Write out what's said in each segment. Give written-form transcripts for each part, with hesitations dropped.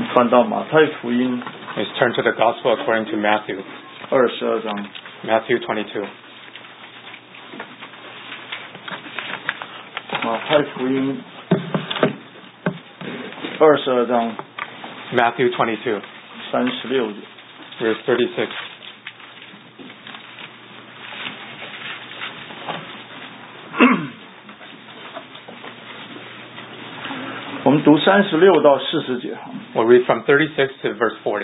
翻到马太福音 Let's turn to the Gospel according to Matthew. 22章 Matthew 22. 马太福音22章 Matthew 22, 36节 verse 36. 我们读36到40节 We'll read from 36 to verse 40.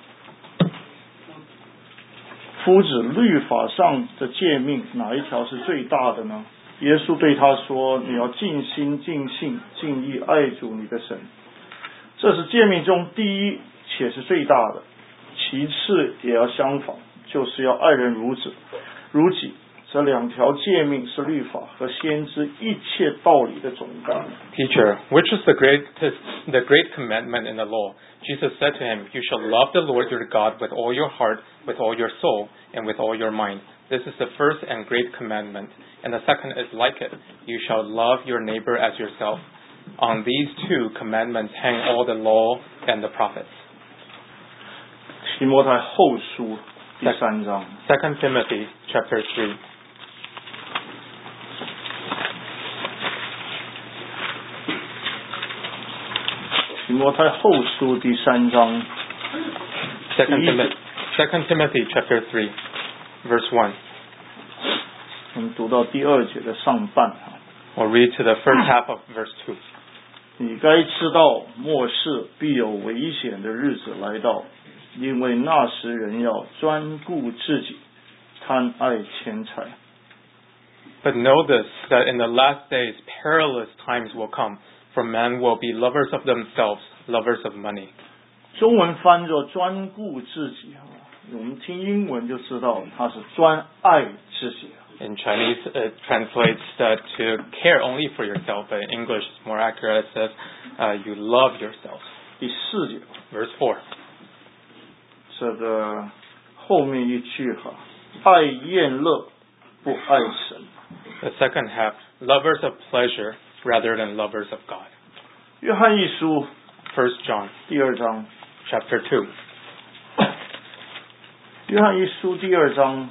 夫子律法上的诫命哪一条是最大的呢？耶稣对他说，你要尽心尽性尽意爱主你的神，这是诫命中第一且是最大的，其次也要相仿，就是要爱人如己。这两条诫命是律法和先知一切道理的总纲。 Teacher, which is the great commandment in the law? Jesus said to him, You shall love the Lord your God with all your heart, with all your soul, and with all your mind. This is the first and great commandment. And the second is like it. You shall love your neighbor as yourself. On these two commandments hang all the law and the prophets. 提摩太后书第3章 2 Timothy chapter 3. 提摩太后书第3章 2 Timothy chapter 3, verse 1. 我们读到第2节的上半 We'll read to the first half of verse 2. 你该知道末世必有危险的日子来到，因为那时人要专顾自己，贪爱钱财。 But know this, that in the last days perilous times will come, for men will be lovers of themselves, lovers of money. 中文翻作专顾自己，我们听英文就知道它是专爱自己。 In Chinese, it translates to care only for yourself, but in English it's more accurate. It says, you love yourself. 第4节 Verse 4. 这个后面一句爱宴乐不爱神。 The second half, lovers of pleasure rather than lovers of God. 约翰一书 1 John 第2章 chapter 2. 约翰一书第2章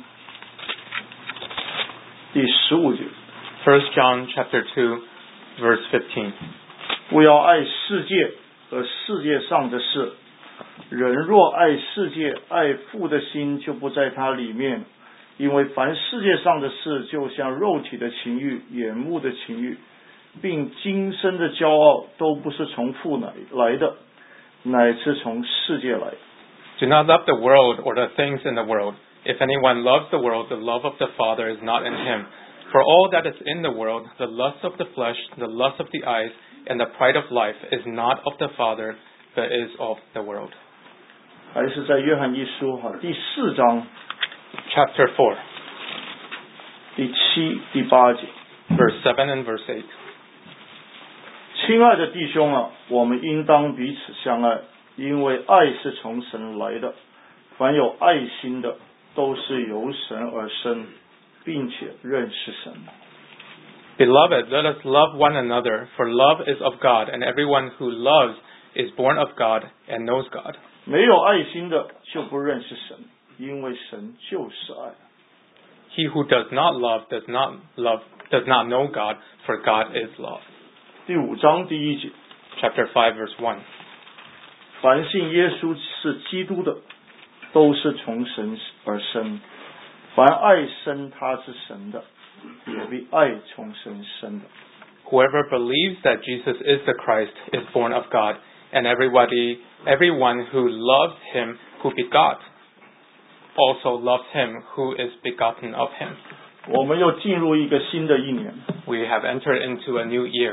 第15节 1 John chapter 2, verse 15. 不要爱世界和世界上的事，人若爱世界，爱父的心就不在他里面，因为凡世界上的事，就像肉体的情欲、眼目的情欲，并今生的骄傲，都不是从父来的，乃是从世界来的。 Do not love the world or the things in the world. If anyone loves the world, the love of the Father is not in him. For all that is in the world, the lust of the flesh, the lust of the eyes, and the pride of life is not of the Father, but is of the world. 还是在约翰一书第4章 Chapter 4, 第7、第8节。 verse 7 and verse 8. 亲爱的弟兄我们应当彼此相爱，因为爱是从神来的。凡有爱心的，都是由神而生，并且认识神。 Beloved, let us love one another, for love is of God, and everyone who loves is born of God and knows God. 没有爱心的就不认识神，因为神就是爱。 He who does not love does not know God, for God is love. 第5章第1节 Chapter 5, verse 1. 凡信耶稣是基督的，都是从神而生。凡爱生他是神的，也被爱从神生的。 Whoever believes that Jesus is the Christ is born of God, and everyone who loves him who begot also loves him who is begotten of him. 我们又进入一个新的一年。 We have entered into a new year.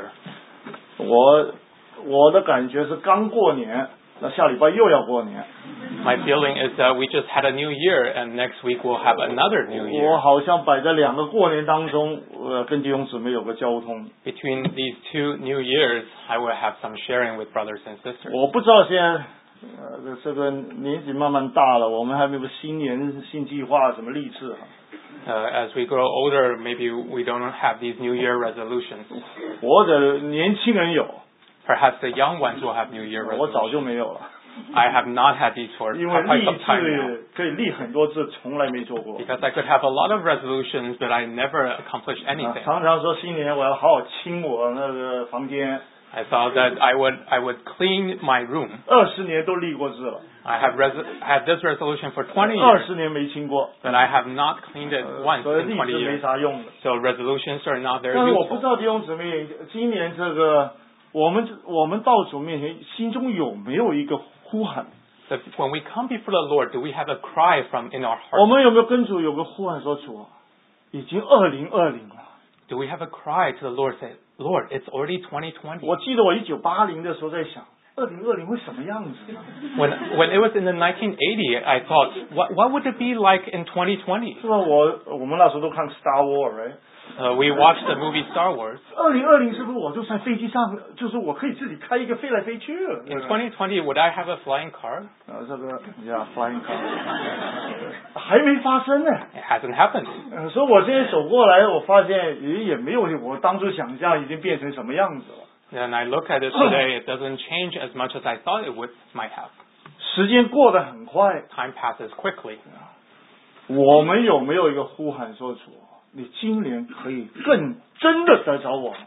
我的感觉是刚过年，那下礼拜又要过年。 My feeling is that we just had a new year, and next week we'll have another new 我 year. 好像摆在2个过年当中，跟弟兄姊妹有个交通。 Between these two new years, I will have some sharing with brothers and sisters. 我不知道现在这个年纪慢慢大了，我们还没有新年新计划什么励志 As we grow older, maybe we don't have these New Year resolutions. 或者年轻人有， Perhaps the young ones will have New Year 我早 resolutions. 就没有了。 I have not had these for 因为 quite 立 some time now. 志可以立很多次，从来没做过。 Because I could have a lot of resolutions, but I never accomplished anything. 常常说新年我要好好清我那个房间。 I thought that I would clean my room. 20年都立过志了， I had this resolution for 20 years, 20年没清过， but I have not cleaned it once 所以 in 立 20 志没 years. 啥用的。 So resolutions are not very 但是我不知 useful. 道弟兄姊妹，今年这个我们到主面前，心中有没有一个呼喊？ So when we come before the Lord, do we have a cry from in our 我 heart? 们有没有跟主有个呼喊说主啊，已经2020了。 Do we have a cry to the Lord, say, Lord, it's already 2020? 我记得我1980的时候在想，2020会什么样子呢？ When it was in the 1980, I thought, what would it be like in 2020? 是吧？我们那时候都看 Star Wars， We watched the movie Star Wars. 2020是不是我就在飞机上，就是我可以自己开一个飞来飞去了？ In 2020, would I have a flying car? 这个flying car 还没发生呢。 It hasn't happened. 所以我现在走过来，我发现也没有我当初想象已经变成什么样子了。 And I look at it today, it doesn't change as much as I thought it might have. 时间过得很快， Time passes quickly. 我们有没有一个呼喊说主，你今年可以更真的得着我吗？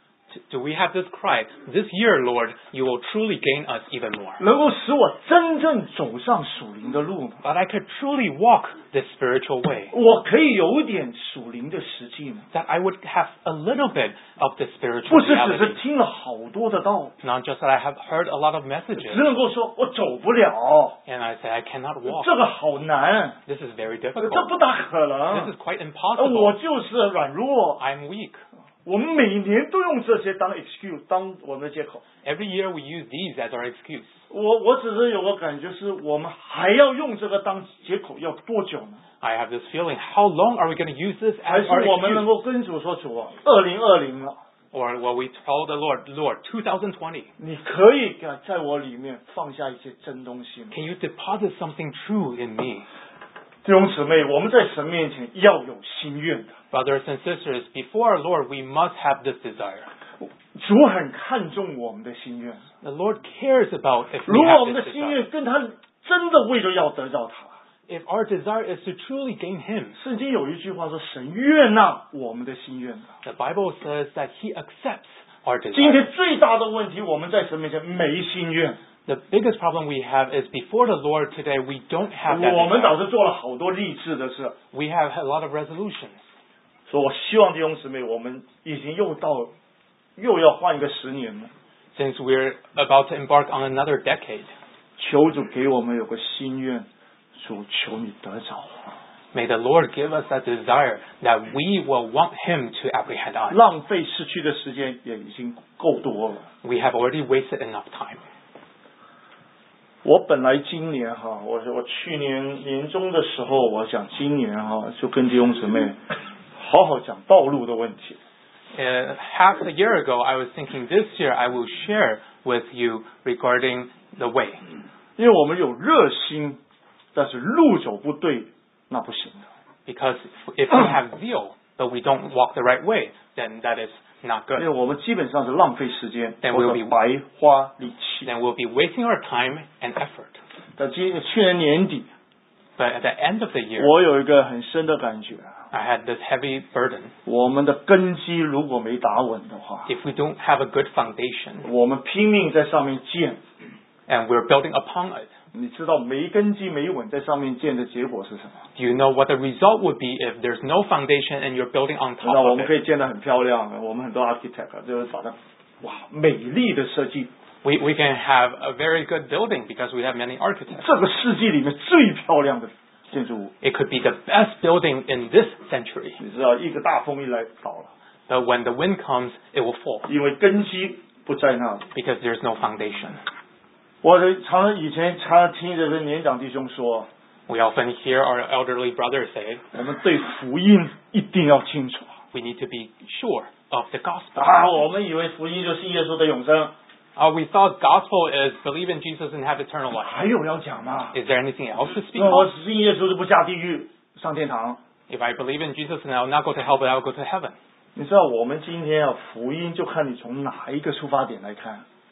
Do we have this cry? This year, Lord, you will truly gain us even more. 能够使我真正走上属灵的路吗？ But I could truly walk this spiritual way. 我可以有一点属灵的实际吗？ That I would have a little bit of the 不 spiritual 是只是 reality. 听了好多的道， Not just that I have heard a lot of 只 messages 能够说我走不了， and I say I cannot walk. 这个好难， This is very 这 difficult. 不大可 This 能 is。quite 我 impossible. 就是软弱， I'm weak. 我们每年都用这些当 excuse， 当我们的借口。 Every year we use these as our excuse. 我只是有个感觉是，我们还要用这个当借口要多久呢？ I have this feeling, how long are we going to use this 还 as 是 our 我们能 excuse? 够跟主说主啊，2020了， Or will we tell the Lord, Lord, 2020, 你可以在我里面放下一些真东西吗？ can you deposit something true in me? 弟兄姊妹，我们在神面前要有心愿的。 Brothers and sisters, before our Lord, we must have this desire. 主很看重我们的心愿。 The Lord cares about if 如 we 果我 have 们的 this 心 desire. 愿跟他真的为了要得到他， If our desire is to truly gain Him, 圣经有一句话说：“神悦纳我们的心愿。 the Bible says that He accepts our ” 今 desire. 天最大的问题，我们在神面前没心愿。 The biggest problem we have is before the Lord today, we don't have that 我们 desire. 倒是做了好多励志的事， We have a lot of resolutions. 所以我希望弟兄姊妹，我们已经又要换一个10年了。 Since we're about to embark on another decade, 求主给我们有个心愿，主求你得着。 may the Lord give us that desire that we will want Him to apprehend us. 浪费逝去的时间也已经够多了。 We have already wasted enough time. 我本来今年我去年年中的时候，我想今年就跟弟兄姊妹好好讲道路的问题。 Half a year ago, I was thinking this year I will share with you regarding the way. 因为我们有热心，但是路走不对，那不行的。 Because if we have zeal, but we don't walk the right way, then that is not 因为 good. 我们基本上是浪费时间， Then 或 we'll 者 be- 白花力气。 Then we'll be wasting our time and effort. 在去年年底， But at the end of the year, 我有一个很深的感觉， I had this heavy burden. 我们的根基如果没打稳的话， If we don't have a good foundation 我们拼命在上面建， and we're building upon it, 你知道没根基没稳在上面建的结果是什么？ do you know what the result would be if there's no foundation and you're building on 那 top 我 of 们可 it? 以建得很漂亮，我们很多 architect 就是把它美丽的设计， We can have a very good building because we have many architects. 这个世纪里面最漂亮的建筑物。 It could be the best building in this century. 你知道，一个大风一来倒了， But when the wind comes, it will fall 因为根基不在那里。 because there's no foundation. 我以前常常听这个年长弟兄说， We often hear our elderly brothers say, 我们对福音一定要清楚 we need to be sure of the gospel. 啊！我们以为福音就信耶稣的永生， We thought gospel is believe in Jesus and have eternal life. 还有要讲吗？ Is there anything else to speak 那我 of? 信耶稣就不下地狱上天堂。 If I believe in Jesus and I'll not go to hell, but I'll go to heaven. 你知道我们今天福音就看你从哪一个出发点来看。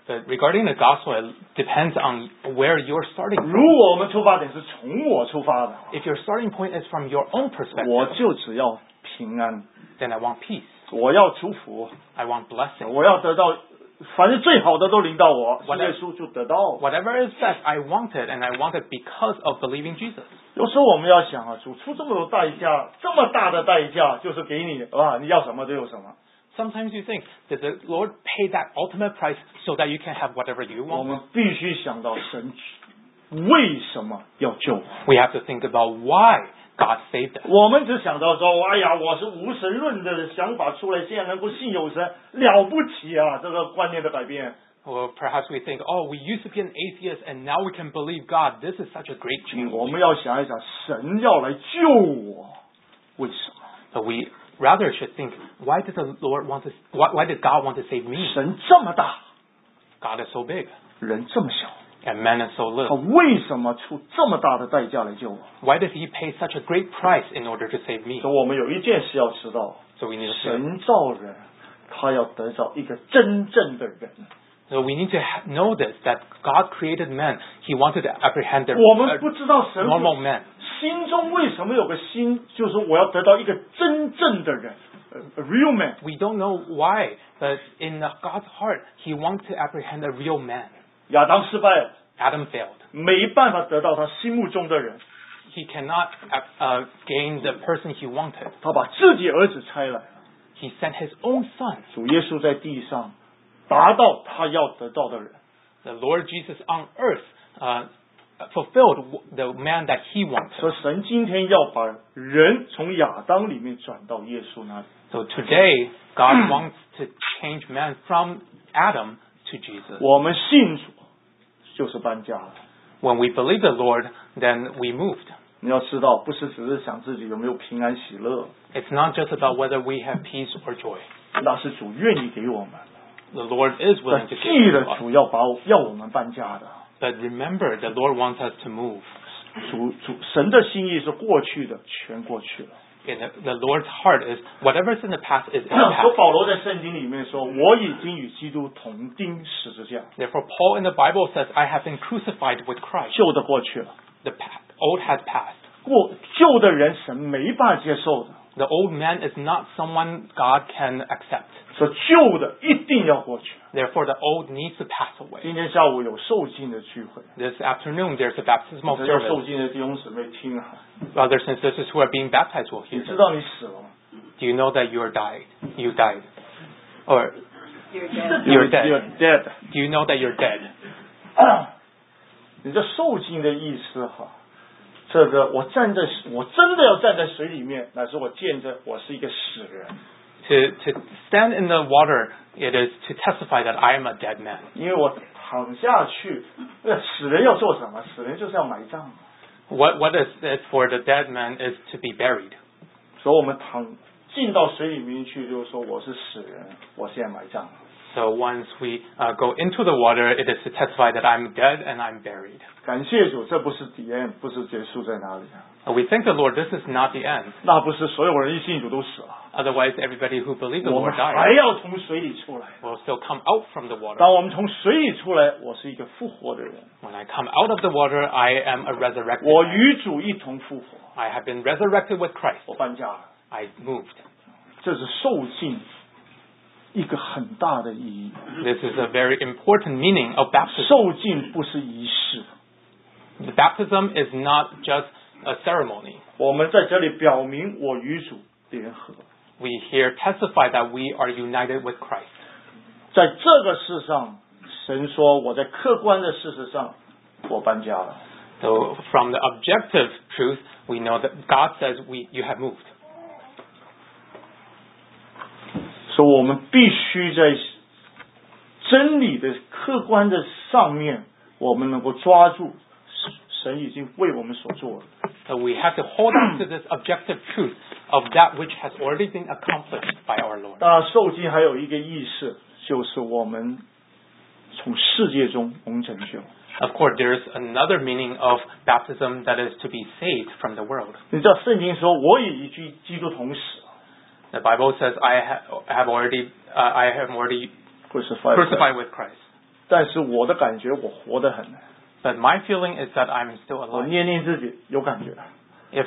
But regarding the gospel, it depends on where you're starting from. 如果我们出发点是从我出发的， If your starting point is from your own 我 perspective, 就只要平安， then I want peace. 我要祝福， I want blessing. 我要得到，反正最好的都临到我，信 Whatever 耶稣就得到。 Whatever is best, I want it, and I want it because of believing Jesus. 有时候我们要想啊，主出这么多代价，这么大的代价，就是给你啊，你要什么就有什么。 Sometimes you think, did the Lord pay that ultimate price so that you can have whatever you 我 want? 们必须想到神为什么要救我。 We have to think about why God saved us. 我们只想到说，哎呀，我是无神论的想法出来，现在能够信有神，了不起啊！这个观念的改变。 Or perhaps we think, oh, we used to be an atheist and now we can believe God. This is such a great change. 我们要想一想，神要来救我，为什么？ But we rather should think, why did the Lord want to? Why did God want to save me? 神这么大， God is so big 人这么小， and man is so 他 little. 为什么出这么大的代价来救我？ Why did He pay such a great price in order to save me? 所以我们有一件事要知道， So we need to. 神造人，他要得到一个真正的人。 So we need to know this, that God created man. He wanted to apprehend the 我们不知道神 normal man. 心中为什么有个心，就是我要得到一个真正的人，a real man。 We don't know why, but in God's heart, He wants to apprehend a real man. 亚当失败了， Adam failed. 没办法得到他心目中的人， He cannot gain the person he wanted. 他把自己儿子差来， He sent His own son. 主耶稣在地上达到他要得到的人。 The Lord Jesus on earth fulfilled the man that He 所 wanted. 以神今天要把人从亚当里面转到耶稣那里。 So today, God wants to change man from Adam to Jesus. 我们信主就是搬家了。 When we believe the Lord, then we moved. 你要知道，不是只是想自己有没有平安喜乐， It's not just about whether we have peace or joy. 那是主愿意给我们。 The Lord is 但 willing to 记 give 得 to us. 主要我们搬家的。 But remember, the Lord wants us to move. 神的心意是过去的，全过去了。 And the Lord's heart is whatever's in the past is in the 所以 past. 保罗在圣经里面说：“我已经与基督同钉十字架。 Therefore, Paul in the Bible says, I have been crucified with Christ. 旧的过去了， The old has passed. 旧的人神没办法接受的， The old man is not someone God can accept. 说旧的一定要过去。 Therefore, the old needs to pass away. 今天下午有受浸的聚会， This afternoon, there's a baptismal 要受 service. 浸的弟兄姊妹听啊， Brothers and sisters who are being baptized will 你 hear 知 this. 道你死了吗？ Do you know that you died? You died. Or You're dead. You're dead. You're dead 。 do you know that you're dead? 你这受浸的意思哈，这个我真的要站在水里面，乃是我见证我是一个死人。 To stand in the water, it is to testify that I am a dead man. 因为我躺下去，死人要做什么？死人就是要埋葬。 What is it for the dead man is to be buried. 所以我们进到水里面去，就是说我是死人，我现在埋葬。 So once we go into the water, it is to testify that I'm dead and I'm buried. 感谢主，这不是底 end，不是结束在哪里。 We thank the Lord, this is not the end. 那不是所有人一信主都死了， Otherwise, everybody who believes the 我们 Lord 还 dies 要从水里出来。 will still come out from the water. 当我们从水里出来，我是一个复活的人， When I come out of the water, I am a resurrected 我 man. 与主一同复活， I have been resurrected with Christ. 我搬家了。 I moved. 这是受浸一个很大的意义。 This is a very important meaning of baptism. 受浸不是仪式， The baptism is not just a ceremony. 我们在这里表明我与主联合。 We here testify that we are united with Christ. 在这个世上，神说我在客观的事实上，我搬家了。 So from the objective truth, we know that God says you have moved. 所以我们必须在真理的客观的上面，我们能够抓住神已经为我们所做的。 So we have to hold on to this objective truth of that which has already been accomplished by our Lord. 当然，受浸还有一个意思，就是我们从世界中蒙拯救。 Of course, there is another meaning of baptism that is to be saved from the world. 你知道圣经说，我也与基督同死 The Bible says, I have already ，crucified。 crucified with Christ. 但是我的感觉我活得很。 But my feeling is that I'm still 我 alive. 捏捏自己有感觉， If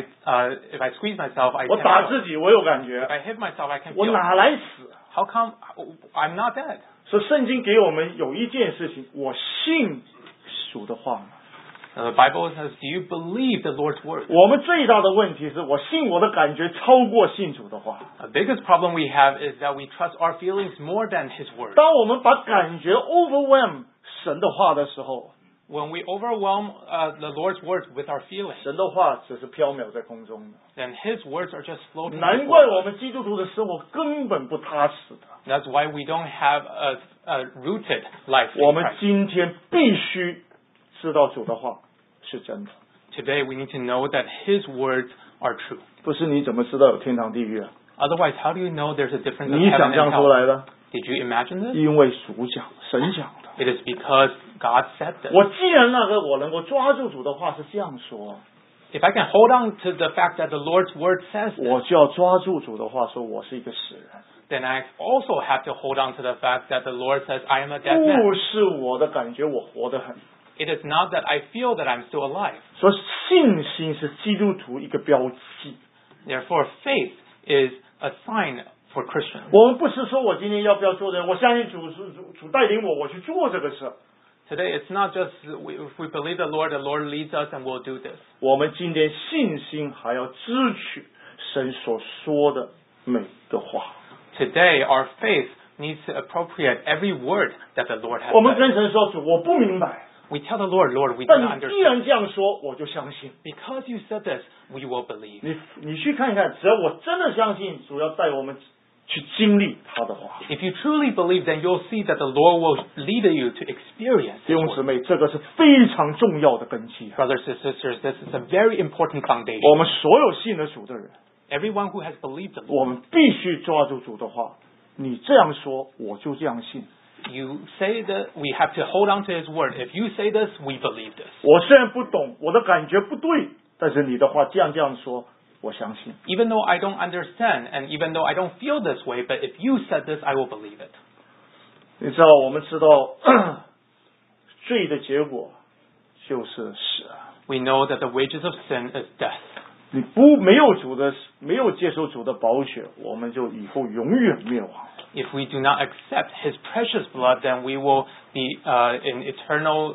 I squeeze myself, I 我 can 打 feel 自 it. 己我有感 If 觉， I hit myself, I can 我 feel it. 哪来死？ How come I'm not dead? 所以圣经给我们有一件事情，我信主的话。 The Bible says, do you believe the Lord's word? 我们最大的问题是我信我的感觉超过信主的话。 The biggest problem we have is that we trust our feelings more than His word. 当我们把感觉 overwhelm 神的话的时候， When we overwhelm the Lord's word with our feelings, 神的话只是飘渺在空中的。 then His words are just floating. 难怪我们基督徒的生活根本不踏实的。 That's why we don't have a rooted life 我 in 们 Christ. 今天必须知道主的话是真的， Today we need to know that His words are true. 不是你怎么知道有天堂地狱啊？ Otherwise, how do you know there's a difference of 你 heaven 想 and 象出 hell? 来的？ Did you imagine this? 因为主讲，神讲的。 It is because God said this. 我既然我能够抓住主的话是这样说， If I can hold on to the fact that the Lord's word says this, 我就要抓住主的话，说我是一个死人， then I also have to hold on to the fact that the Lord says I am a dead man. 不是我的感觉我活得很。 It is not that I feel that I'm still alive. 所以信心是基督徒一个标记。 Therefore, faith is a sign for Christians. 我们不是说我今天要不要做的，我相信主带领我去做这个事。 Today, it's not just if we believe the Lord leads us and we'll do this. 我们今天信心还要支取神所说的每个话。 Today, our faith needs to appropriate every word that the Lord has 我们 said. 跟神说主，我不明白， We tell the Lord, Lord, we do 但 not 你既 understand. 然这样说，我就相信。 Because you said this, we will believe. 你去看看，只要我真的相信，主要带我们去经历他的话。 If you truly believe, then you'll see that the Lord will lead you to experience 弟 His 兄姊 word. 妹，这个是非常重要的根基。 Brothers and sisters, this is a very important 我 foundation. 们所有信了主的人， Everyone who has believed the 我 Lord, 们必须抓住主的话。你这样说，我就这样信。 you say that we have to hold on to His word. If you say this, we believe this. 我虽然不懂，我的感觉不对，但是你的话这样说，我相信。 Even though I don't understand, and even though I don't feel this way, but if you said this, I will believe it. 你知道，我们知道罪的结果就是死。 We know that the wages of sin is death. 你没有接受主的宝血，我们就以后永远灭亡。 If we do not accept His precious blood, then we will be in eternal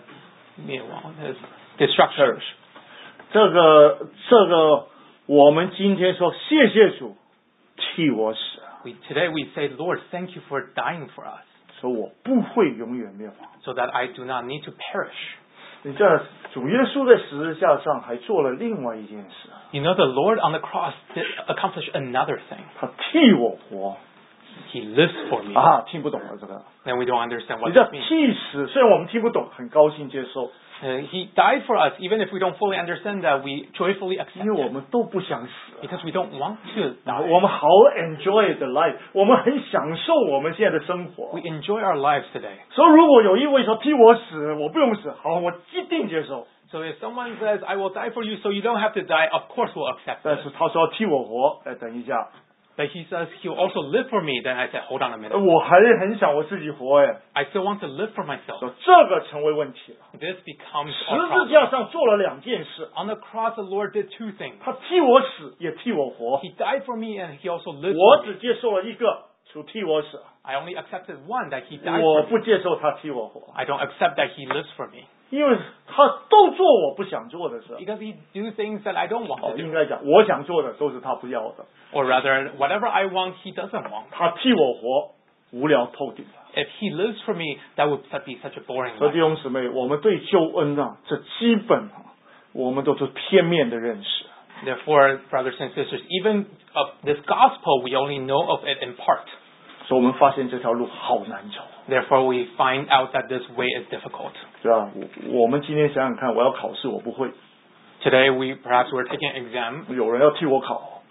destruction. 这个，我们今天说谢谢主替我死， Today we say, Lord, thank you for dying for us, 说我不会永远灭亡。 so that I do not need to perish. 你知道，主耶稣在十字架上还做了另外一件事， You know, the Lord on the cross did accomplish another thing. 他替我活。 He lives for me. 听不懂了这个。 Then we don't understand 你 what 知道 this means. 替死，虽然我们听不懂，很高兴接受， He died for us, even if we don't fully understand that, we joyfully 因 accept 为我 it. 们都不想死。 Because we don't want to 我 die. 们好 enjoy the life，我们很享受我们现在的生活 We。enjoy our lives today. 所以如果有一位说替我死，我不用死，好，我一定接受。 So if someone says, I will die for you so you don't have to die, of course we'll accept 但 it. 是他说替我活，等一下， But he says he'll also live for me, then I said, hold on a minute. 我还很想我自己活， I still want to live for myself. 说这个成为问题了。 This becomes 十 our 字 problem. 架上做了两件事， On the cross, the Lord did two things. 他替我死，也替我活。 He died for me and he also lived 我 for me. 只接受了一个，主替我死， I only accepted one, that he died 我 for me. 不接受他替我活， I don't accept that he lives for me. 因为他都做我不想做的事。 Because he do things that I don't want to 应 do. 该讲，我想做的都是他不要的。 Or rather, whatever I want, he doesn't want. 他替我活，无聊透顶了。 If he lives for me, that would be such a boring 所以弟 life. 兄姊妹，我们对救恩这基本我们都是片面的认识。 Therefore, brothers and sisters, even of this gospel, we only know of it in part. 所以我们发现这条路好难走， Therefore, we find out that this way is difficult. 是吧？我们今天想想看，我要考试，我不会， Today, perhaps we're taking an exam. 有人要替我考，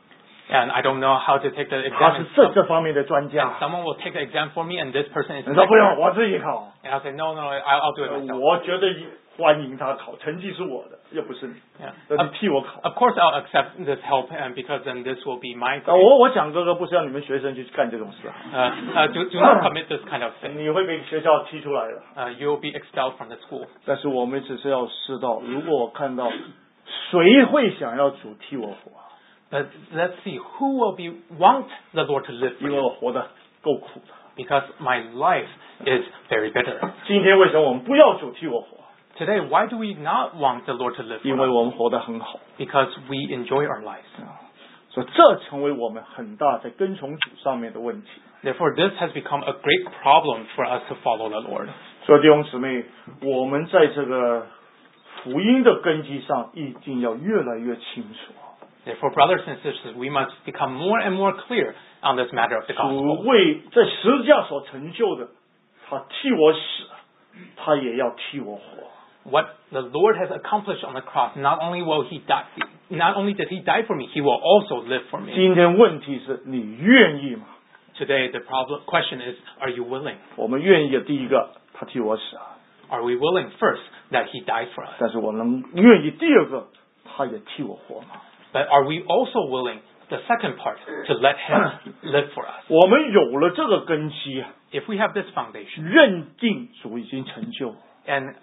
and I don't know how to take the 他 exam. 是这方面的专 And 家。 someone will take the exam for me, and this person is. 你说不用，我自己考。 And I'll say, no, I'll do it myself. 我觉得欢迎他考，成绩是我的，又不是你。 Yeah. 那你替我考。 Of course, I'll accept this help, and because then this will be my. 我讲哥哥不是要你们学生去干这种事啊。 Do not commit this kind of thing. 你会被学校踢出来的。 You will be expelled from the school. 但是我们只是要知道，如果我看到谁会想要主替我活， But let's see who will want the Lord to live for 因为 you, 我活得够苦的。 because my life is very bitter. 今天为什么我们不要主替我活？ Today, why do we not want the Lord to live 因 for 为 us? 我们活得很好。 Because we enjoy our lives. 所以这成为我们很大在跟从主上面的问题。 Therefore, this has become a great problem for us to follow the Lord. 所以弟兄姊妹，我们在这个福音的根基上一定要越来越清楚。 Therefore, brothers and sisters, we must become more and more clear on this matter of the 主 gospel. 为在十字架所成就的，他替我死，他也要替我活。 What the Lord has accomplished on the cross, not only did He die for me, He will also live for me. 今天问题是你愿意吗？ Today, the question is, are you willing? 我们愿意的第一个，他替我死啊。 Are we willing first that He died for us? 但是我能愿意第二个，他也替我活吗？ But are we also willing, the second part, to let Him live for us? 我们有了这个根基啊， If we have this foundation, 认定主已经成就， and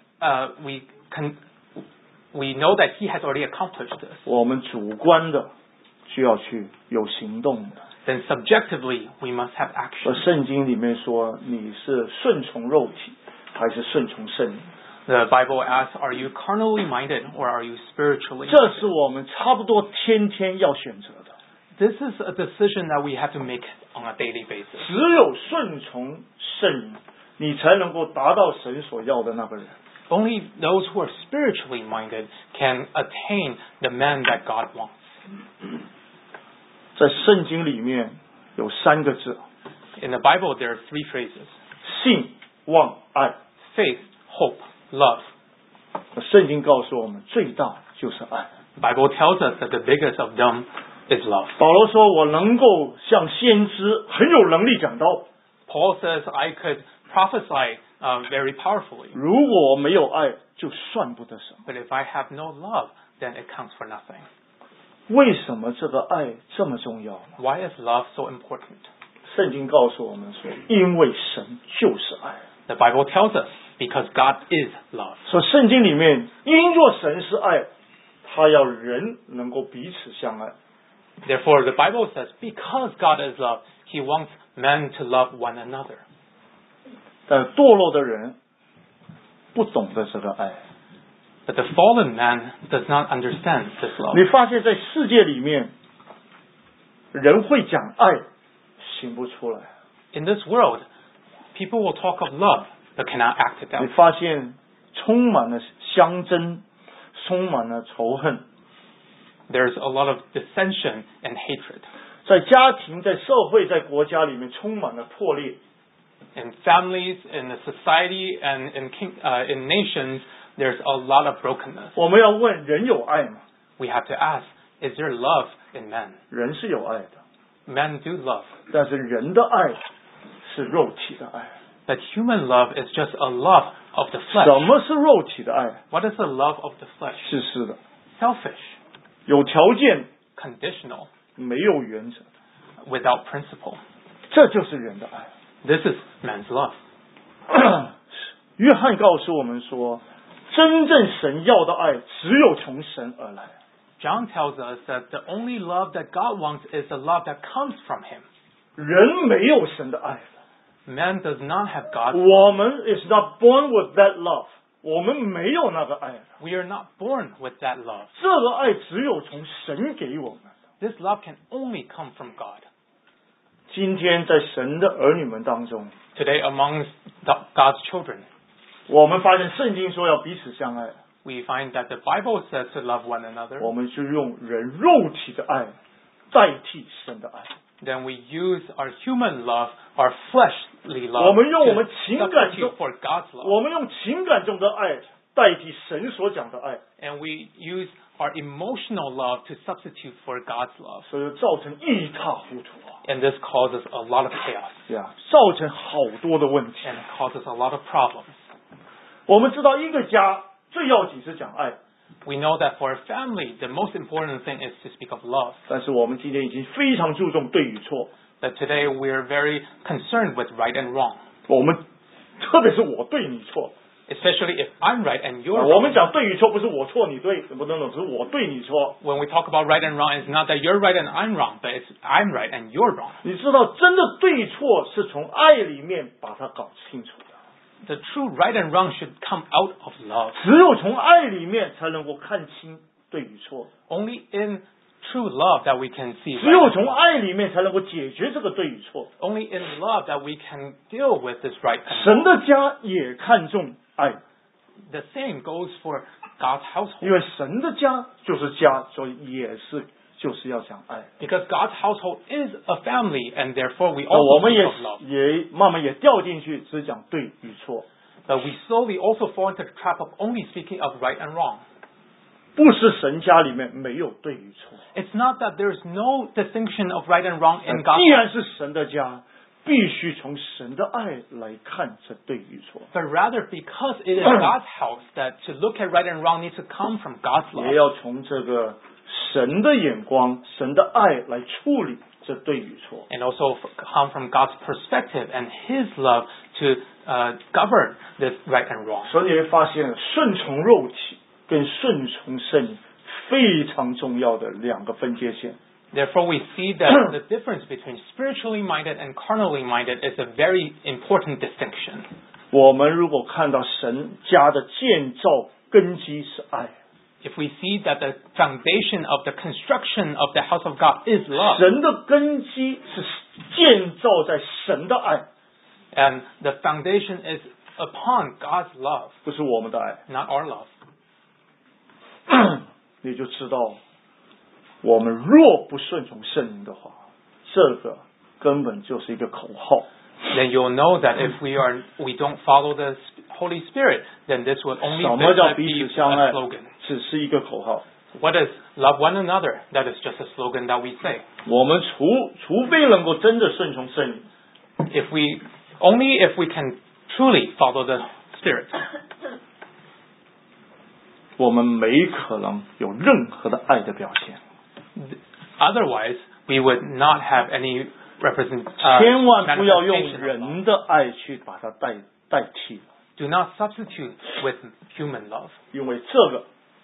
we know that He has already accomplished this, 我们主观的就要去有行动的。 then subjectively we must have 而 action. 圣经里面说，你是顺从肉体，还是顺从圣灵？ The Bible asks, are you carnally minded or are you spiritually 这 minded? 是我们差不多天天要选择的。 This is a decision that we have to make on a daily basis. 只有顺从圣灵，你才能够达到神所要的那个人。 Only those who are spiritually minded can attain the man that God wants. 在圣经里面有三个字： In the Bible, there are three phrases: 信、望、爱。 faith, hope, love. 圣经告诉我们，最大就是爱。 The Bible tells us that the biggest of them is love. 保罗说：“我能够像先知很有能力讲道， Paul says, I could prophesy very powerfully, 如果我没有爱，就算不得什么。 but if I have no love, then it counts for nothing. ” 为什么这个爱这么重要呢？ Why is love so important? 圣经告诉我们说，因为神就是爱。 The Bible tells us, because God is love. 所以圣经里面，因若神是爱，他要人能够彼此相爱。 Therefore, the Bible says, because God is love, He wants men to love one another. 但堕落的人不懂得这个爱。 But the fallen man does not understand this 你 love. 发现在世界里面，人会讲爱，行不出来。 In this world, people will talk of love, but cannot act it 你 out. 发现充满了相争，充满了仇恨， There's a lot of dissension and hatred. 在家庭、在社会、在国家里面充满了破裂。 In families, in the society, and in nations, there's a lot of brokenness. 我们要问：人有爱吗？ We have to ask, is there love in men? 人是有爱的， Men do love, 但是人的爱是肉体的爱。 but human love is just a love of the 什 flesh. 么是肉体的爱？ What is the love of the flesh? 自私的， Selfish, 有条件， conditional, 没有原则， without principle. 这就是人的爱。 This is man's love. 约翰告诉我们说，真正神要的爱，只有从神而来。 John tells us that the only love that God wants is the love that comes from Him. 人没有神的爱， Man does not have God. 我们 is not born with that love， 我们没有那个爱。 We are not born with that love. 这个爱只有从神给我们。 This love can only come from God. 今天在神的儿女们当中， Today, among God's children, 我们发现圣经说要彼此相爱， we find that the Bible says to love one another. 我们就用人肉体的爱代替神的爱。 Then we use our human love, our fleshly 我 love, 们用我们 to 情感中 substitute for God's love. 我们用情感中的爱代替神所讲的爱。 And we use our emotional love to substitute for God's love. 所以造成一塌糊涂啊！ And this causes a lot of chaos. 呀，造成好多的问题。 And it causes a lot of problems. 我们知道一个家最要紧是讲爱， We know that for a family, the most important thing is to speak of love. 但是我们今天已经非常注重对与错。 But today we're very concerned with right and wrong. 我们特别是我对你错， Especially if I'm right and you're 我 wrong. 们讲对与错不是我错你对，不等等，是我对你错。 When we talk about right and wrong, it's not that you're right and I'm wrong, but it's I'm right and you're wrong. 你知道，真的对错是从爱里面把它搞清楚的。 The true right and wrong should come out of love. 只有从爱里面才能够看清对与错， Only in true love that we can see 只有 right and 从 wrong. 爱里面才能够解决这个对与错。 Only in love that we can deal with this right and 神 wrong. 的家也看重爱， The same goes for God's 因 household. 为神的家就是家，所以就是要讲爱。 Because God's household is a family, and therefore we 我 also 们 speak of love. 也慢慢也掉进去，只讲对与错， But we slowly also fall into the trap of only speaking of right and wrong. 不是神家里面没有对与错。 It's not that there's no distinction of right and wrong in 既 God's 然是神的家，必须从神的爱来看这对与错， but rather because it is God's house that to look at right and wrong needs to come from God's 也 love. 要从这个神的眼光、神的爱来处理这对与错。 And also come from God's perspective and His love to govern this right and wrong. 所以你会发现，顺从肉体跟顺从圣灵非常重要的两个分界线。 Therefore, we see that the difference between spiritually minded and carnally minded is a very important distinction. 我们如果看到神家的建造根基是爱， If we see that the foundation of the construction of the house of God is love, 神的根基是建造在神的爱， and the foundation is upon God's love, 不是我们的爱， not our love, 你就知道，我们若不顺从圣灵的话，这个根本就是一个口号。 then you'll know that if we don't follow the Holy Spirit, then this will only 什么叫 be 彼 a 此相爱？ slogan. 只是一个口号。 What is love one another? That is just a slogan that we say. 我们除非能够真的顺从圣灵， Only if we can truly follow the Spirit, 我们没可能有任何的爱的表现。 otherwise we would not have any 千万不要用 manifestation of love. 人的爱去把它代替， Do not substitute with human love, 因为这个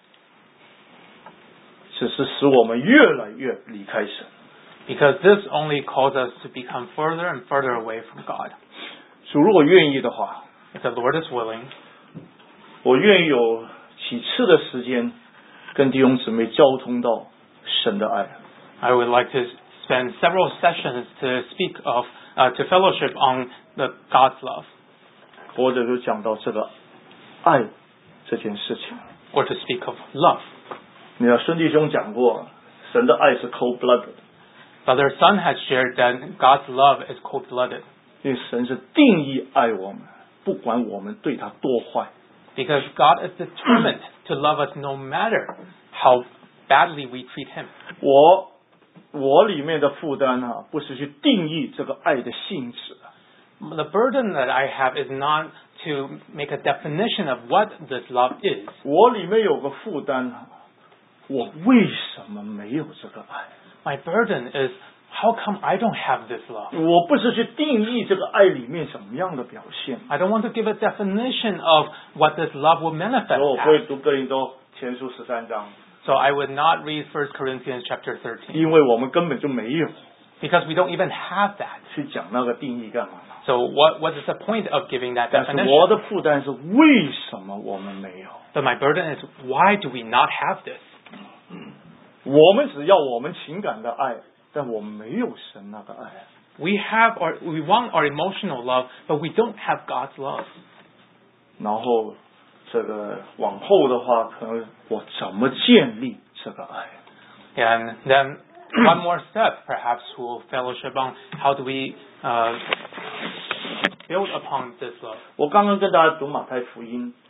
只是使我们越来越离开神。 because this only calls us to become further and further away from God. 主如果愿意的话， If the Lord is willing, 我愿意有几次的时间跟弟兄姊妹交通到神的爱。 I would like to spend several sessions to speak of, to fellowship on the God's love, 或者就讲到这个爱这件事情。 or to speak of love. 你看孙弟兄讲过，神的爱是 cold-blooded， Brother Sun has shared that God's love is cold-blooded, 因为神是定义爱我们，不管我们对他多坏。 because God is determined to love us no matter how badly we treat Him. 我里面的负担不是去定义这个爱的性质， The burden that I have is not to make a definition of what this love is. 我里面有个负担我为什么没有这个爱？ My burden is, how come I don't have this love? 我不是去定义这个爱里面什么样的表现。 I don't want to give a definition of what this love will manifest 我会 as. 读哥林多前书13章， So I would not read 1 Corinthians chapter 13, 因为我们根本就没有 because we don't even have that. 去讲那个定义干嘛？ So what is the point of giving that 但是 definition? 我的负担是为什么我们没有？ But my burden is, why do we not have this? 我们只要我们情感的爱，但我们没有神那个爱。 We want our emotional love, but we don't have God's love. 然后这个往后的话，可能我怎么建立这个爱？ And then one more step, perhaps we'll fellowship on how do we build upon this love. 我刚刚跟大家读马太福音，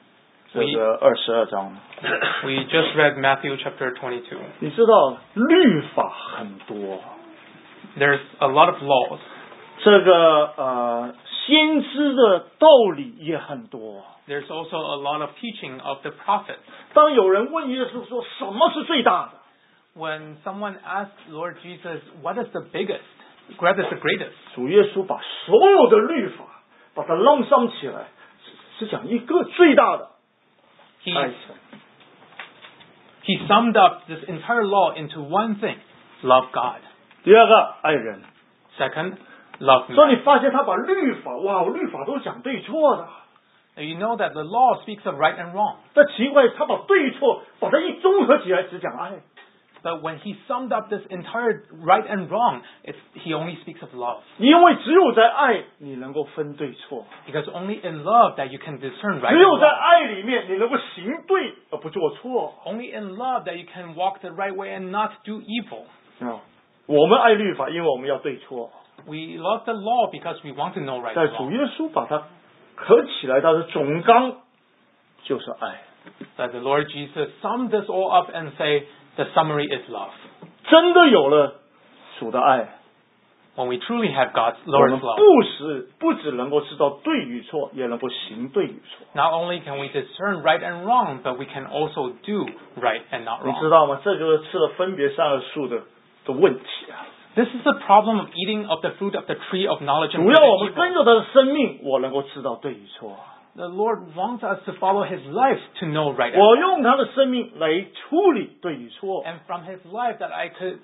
这个22章。 We just read Matthew chapter 22. 你知道律法很多， There's a lot of laws. 这个先知的道理也很多。 There's also a lot of teaching of the prophets. 当有人问耶稣说什么是最大的， When someone asks Lord Jesus, what is the biggest? What is the greatest? 主耶稣把所有的律法把它弄上起来，是讲一个最大的爱神。 He summed up this entire law into one thing: love God. 第二个爱人。 Second, love 所以 me. 你发现他把律法，律法都讲对错的。 You know that the law speaks of right and wrong. 但奇怪，他把对错把它一综合起来，只讲爱。 But when he summed up this entire right and wrong, he only speaks of love. 因为只有在爱，你能够分对错； Because only in love that you can discern right 只 and 有在 wrong. 爱里面，你能够行对而不做错。 Only in love that you can walk the right way and not do evil. 我们爱律法，因为我们要对错。 We love the law because we want to know right 但 and 主 wrong. 耶稣把它合起来，它的总纲就是爱。 But the Lord Jesus summed this all up and say, the summary is love. 真的有了主的爱， When we truly have God's 我 Lord's 们 love, 不只能够知道对与错，也能够行对与错。 not only can we discern right and wrong, but we can also do right and not 你 wrong. 知道吗？这就是吃了分别善恶树的问题啊！ This is the problem of eating of the fruit of the tree of knowledge and 主 good 要我 and 们跟 evil. 着他的生命，我能够知道对与错。 The Lord wants us to follow His life to know right and 我 wrong. 用他的生命来处理对与错。 And from His life that I could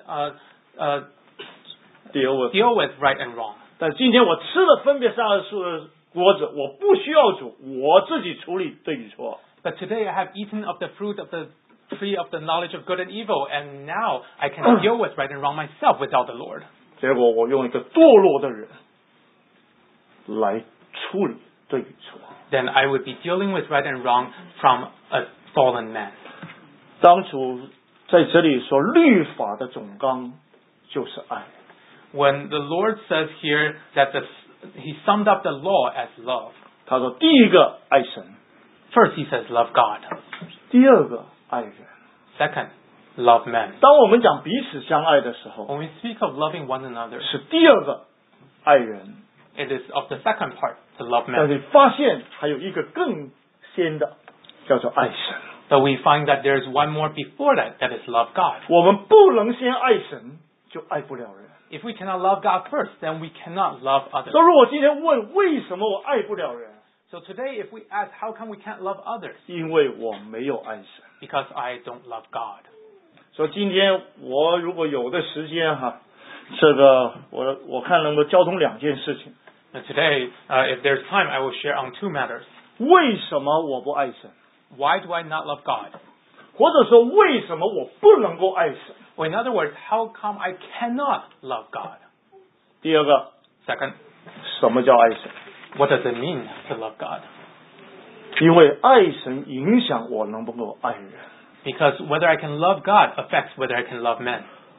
deal with deal with right and wrong. 但今天我吃了分别善恶树的果子，我不需要主，我自己处理对与错。 But today I have eaten of the fruit of the tree of the knowledge of good and evil, and now I can deal with right and wrong myself without the Lord. 结果我用一个堕落的人来处理对与错。 Then I would be dealing with right and wrong from a fallen man. 当初在这里说律法的总纲就是爱。 When the Lord says here that He summed up the law as love. 他说第一个爱神， First He says love God. 第二个爱人。 Second, love men. 当我们讲彼此相爱的时候， When we speak of loving one another, 是第二个爱人。 it is of the second part, to love 但 men. 是发现还有一个更先的，叫做爱神。 But we find that there is one more before that, that is love God. 我们不能先爱神，就爱不了人。 If we cannot love God first, then we cannot love others. 所以如果今天问为什么我爱不了人， So today, if we ask, how come we can't love others? 因为我没有爱神。 Because I don't love God. 所以今天我如果有的时间这个我看能够交通两件事情。 And today, if there's time, I will share on two matters. 为什么我不爱神？ Why do I not love God? 或者说为什么我不能够爱神？ Or in other words, how come I cannot love God? 第二个， Second, 什么叫爱神？ what does it mean to love God? 因为爱神影响我能不能够爱人。 Because whether I can love God affects whether I can love men.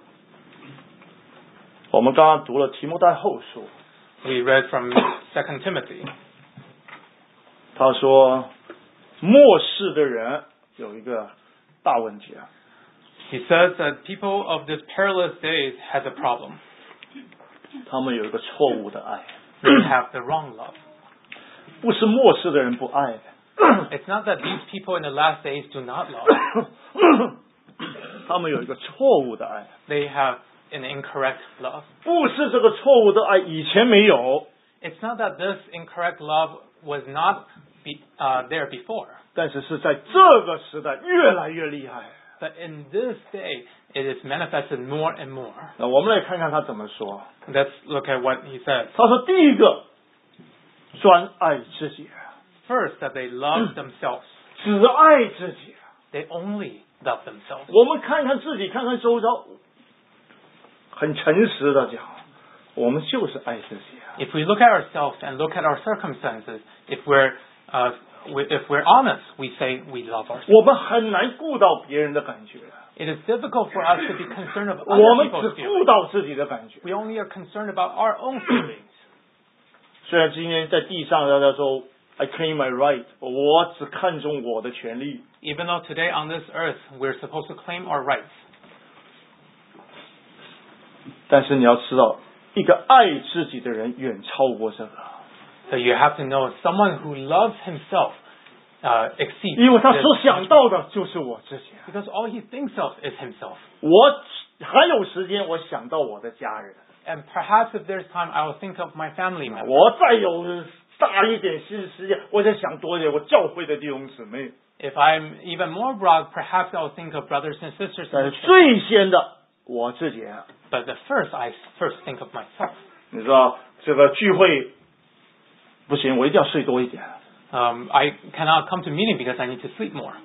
我们刚刚读了提摩太后书， We read from 2 Timothy. 他说末世的人有一个大问题啊， He says that people of these perilous days has a problem. 他们有一个错误的爱， They have the wrong love. 不是末世的人不爱， It's not that these people in the last days do not love. 他们有一个错误的爱， They have an incorrect love. 不是这个错误的爱以前没有， It's not that this incorrect love was not there before. 但是是在这个时代越来越厉害。 But in this day, it is manifested more and more. 那我们来看看他怎么说。 Let's look at what he says. 他说第一个，专爱自己， First, that they love themselves. 只爱自己。 They only love themselves. 我们看看自己，看看周遭，很诚实的讲，我们就是爱自己。 If we look at ourselves and look at our circumstances, if we're honest, we say we love ourselves. 我们很难顾到别人的感觉， It is difficult for us to be concerned about 我 other 们 people's 只顾 feelings. 到自己的感觉。 We only are concerned about our own feelings. 虽然今天在地上大家说 I claim my right， 我只看重我的权利。 Even though today on this earth we're supposed to claim our rights. 但是你要知道，一个爱自己的人远超过这个。 So you have to know someone who loves himself exceeds 因为他 this. 所想到的就是我自己。 Because all he thinks of is himself. 我还有时间，我想到我的家人。 And perhaps if there's time, I will think of my family members. 我再有大一点时间，我再想多一点我教会的弟兄姊妹。 If I'm even more broad, perhaps I'll think of brothers and sisters. 但是最先的我自己。 But I first think of myself. 你知道这个聚会不行，我一定要睡多一点。 I cannot come to meeting because I need to sleep more.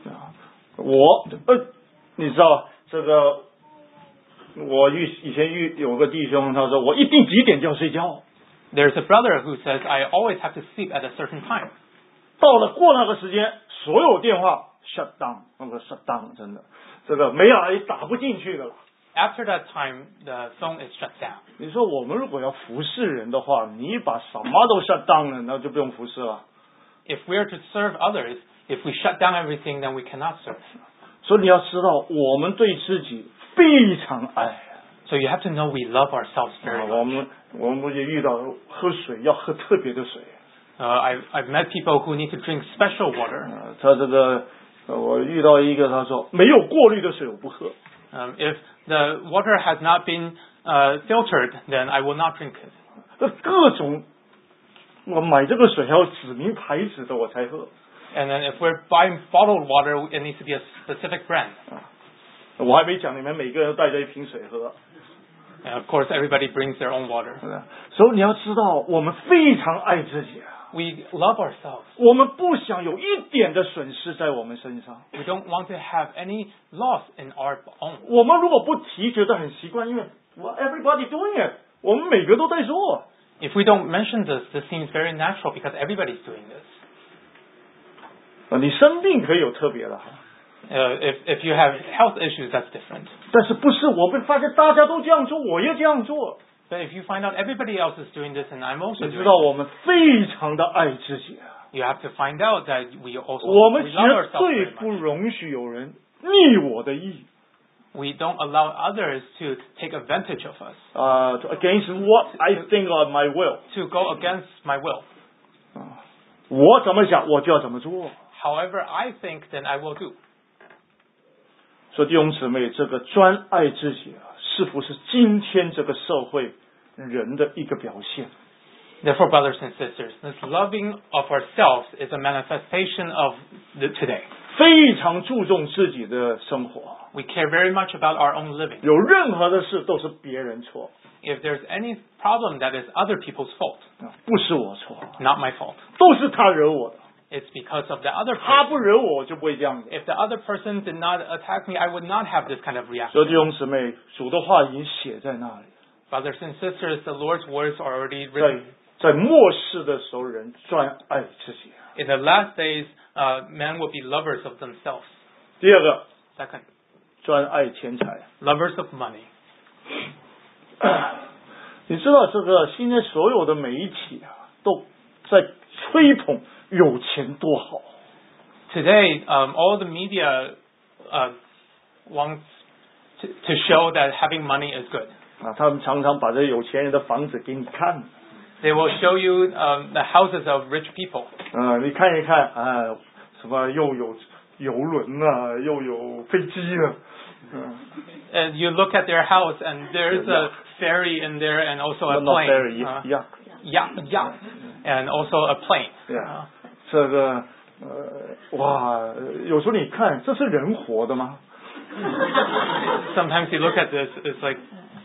你知道这个，我以前有个弟兄，他说我一定几点就要睡觉。 There's a brother who says I always have to sleep at a certain time. 过那个时间，所有电话 shut down， 那个 shut down 真的，这个没有打不进去的了。 After that time, the phone is shut down. 你说我们如果要服侍人的话，你把什么都 shut down 了，那就不用服侍了。 If we are to serve others, if we shut down everything, then we cannot serve. 所以你要知道，我们对自己非常爱。 So you have to know we love ourselves very much. 我们也遇到喝水要喝特别的水。 I've met people who need to drink special water. 他这个我遇到一个，他说没有过滤的水我不喝。 If the water has not been filtered, then I will not drink it. 各种我买这个水还要指明牌子的我才喝。 And then if we're buying bottled water, it needs to be a specific brand. 我还没讲，你们每个人都带着一瓶水喝。 And of course, everybody brings their own water. 所以你要知道，我们非常爱自己。 We love ourselves. 我们不想有一点的损失在我们身上。 We don't want to have any loss in our own. 我们如果不提，觉得很习惯，因为 everybody doing it， 我们每个都在做。 If we don't mention this seems very natural because everybody's doing this. 你生病可以有特别的。 If you have health issues, that's different. 但是不是我们发现大家都这样做，我也这样做。 But if you find out everybody else is doing this and I'm also 你知 doing 道 it, 我们非常的爱自己。 you have to find out that we also 我们 we 绝 love ourselves 对 very 不 much. 容许有人逆我的意。 We don't allow others to take advantage of us. Against what I think of my will。 To go against my will. 我怎么想，我就要怎么做。 However I think, then I will do. 所以弟兄姊妹，这个专爱自己是不是今天这个社会人的一个表现？ Therefore, brothers and sisters, this loving of ourselves is a manifestation of today. 非常注重自己的生活， We care very much about our own living. 有任何的事都是别人错， If there's any problem, that is other people's fault, 不是我错， not my fault. 都是他惹我的。 It's because of the other 他 person. 不惹我，我就不会这样子。 If the other person did not attack me, I would not have this kind of 所 reaction. 以弟兄姊妹，主的话已经写在那里。 Brothers and sisters, the Lord's words are already written. 在末世的时候，人专爱自己。 In the last days, men will be lovers of themselves. 第二个， Second, 专爱钱财。 lovers of money. 你知道这个现在所有的媒体都在吹捧有钱多好。 Today, all the media wants to show that having money is good. 他们常常把这有钱人的房子给你看。 They will show you the houses of rich people. 你看一看什么又有游轮啊，又有飞机啊。 And you look at their house, and there's a ferry in there, and also a Not plane. ferry, Yacht, and also a plane. 这个哇，有时候你看，这是人活的吗？ Sometimes you look at this, it's like,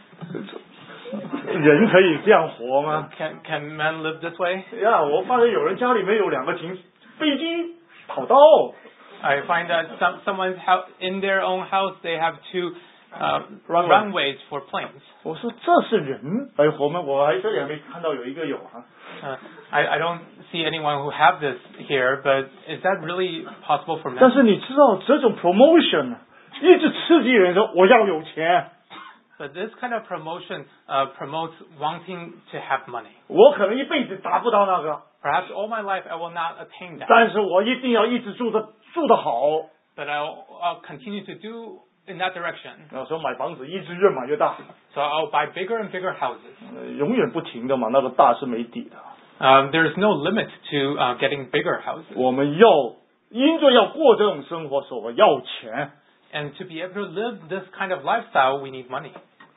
人可以这样活吗？ can men live this way? 我发现有人家里面有2个飞机跑道。 I find that someone's house, in their own house, they have 2 runways for planes. 我说这是人来活吗？我这里还没看到有一个有啊。 I don't see anyone who have this here, but is that really possible for 但 men? 是你知道这种 promotion 一直刺激人说我要有钱。 But this kind of promotion promotes wanting to have money. 我可能一辈子达不到那个， Perhaps all my life I will not attain that. 但是我一定要一直住得好。 But I'll continue to do in that direction. 然后说买房子一直越买越大。 So I'll buy bigger and bigger houses. 永远不停的嘛，那个大是没底的。 There is no limit to getting bigger houses. 我们因着要过这种生活，所以我要钱。 And to be able to live this kind of lifestyle, we need money.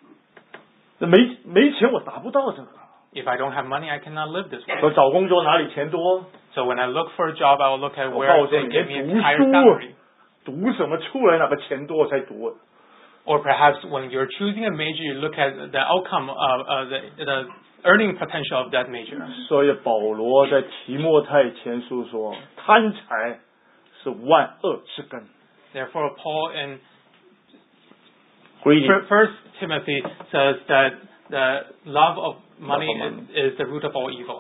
没钱我达不到这个。 If I don't have money, I cannot live this way. 我找工作哪里钱多？ So when I look for a job, I will look at 我 where 告诉 they 你， give me a 连 higher 读书 salary. 读什么出来哪个钱多才读。 Or perhaps when you're choosing a major, you look at the outcome of the earning potential of that major. 所以保罗在提摩太前书说，贪财是万恶之根。 Therefore, Paul in Greedy. 1 Timothy says that the love of money is the root of all evil.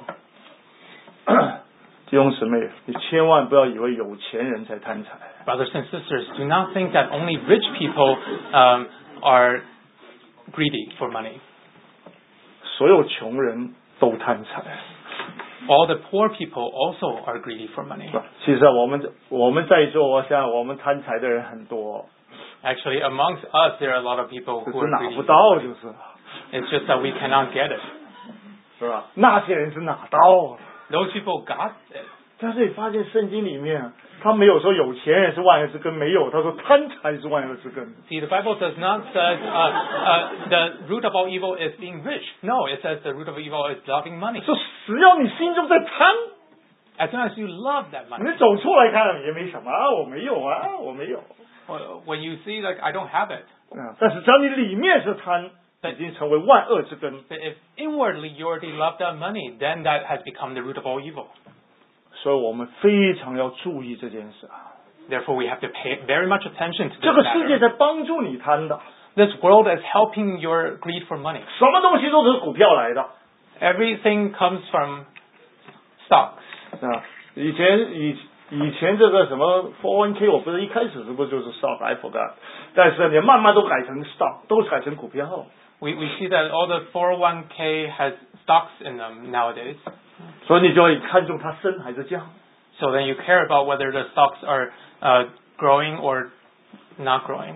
弟兄姊妹，你千万不要以为有钱人才贪财。 Brothers and sisters, do not think that only rich people are greedy for money. 所有穷人都贪财。 All the poor people also are greedy for money. 其实我们在座，我想我们贪财的人很多， Actually, amongst us, there are a lot of people 只 who 是 are 拿 greedy. 不到就是， It's just that we cannot get it. 是吧？那些人是拿到了。 Those people got it. 但是你发现圣经里面，他没有说有钱人是万恶之根，没有，他说贪财是万恶之根。 See, the Bible does not say the root of all evil is being rich. No, it says the root of evil is loving money. 说只要你心中在贪， As soon as you love that money, 你走出来看也没什么啊，我没有啊，我没有。 when you see like I don't have it, 但是只要你里面是贪，已经成为万恶之根。 but if inwardly you already love that money, then that has become the root of all evil. 所以我们非常要注意这件事啊。 Therefore, we have to pay very much attention to 这 this 个世界 matter. 在帮助你贪的， This world is helping your greed for money. 什么东西都是股票来的。 Everything comes from stocks. 啊，以前这个什么 401k， 我不是一开始是不是就是 stock？I forgot。但是你慢慢都改成 stock， 都改成股票。 We see that all the 401k has stocks in them nowadays. 所以你就会看重它升还是降。 So then you care about whether the stocks are growing or not growing.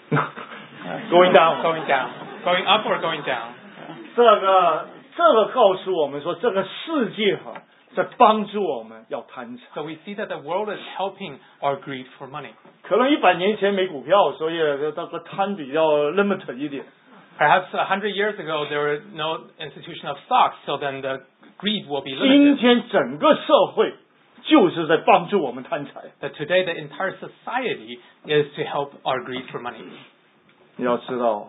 Going down. Going down. Going up or going down. 这个告诉我们说，这个世界在帮助我们要贪财。 So we see that the world is helping our greed for money. 可能100年前没股票，所以这个贪比较 limit 一点。 Perhaps 100 years ago there were no institution of stocks, so then the greed will be 今 limited. 天整个社会就是在帮助我们贪财。 But today the entire society is to help our greed for money. 你要知道，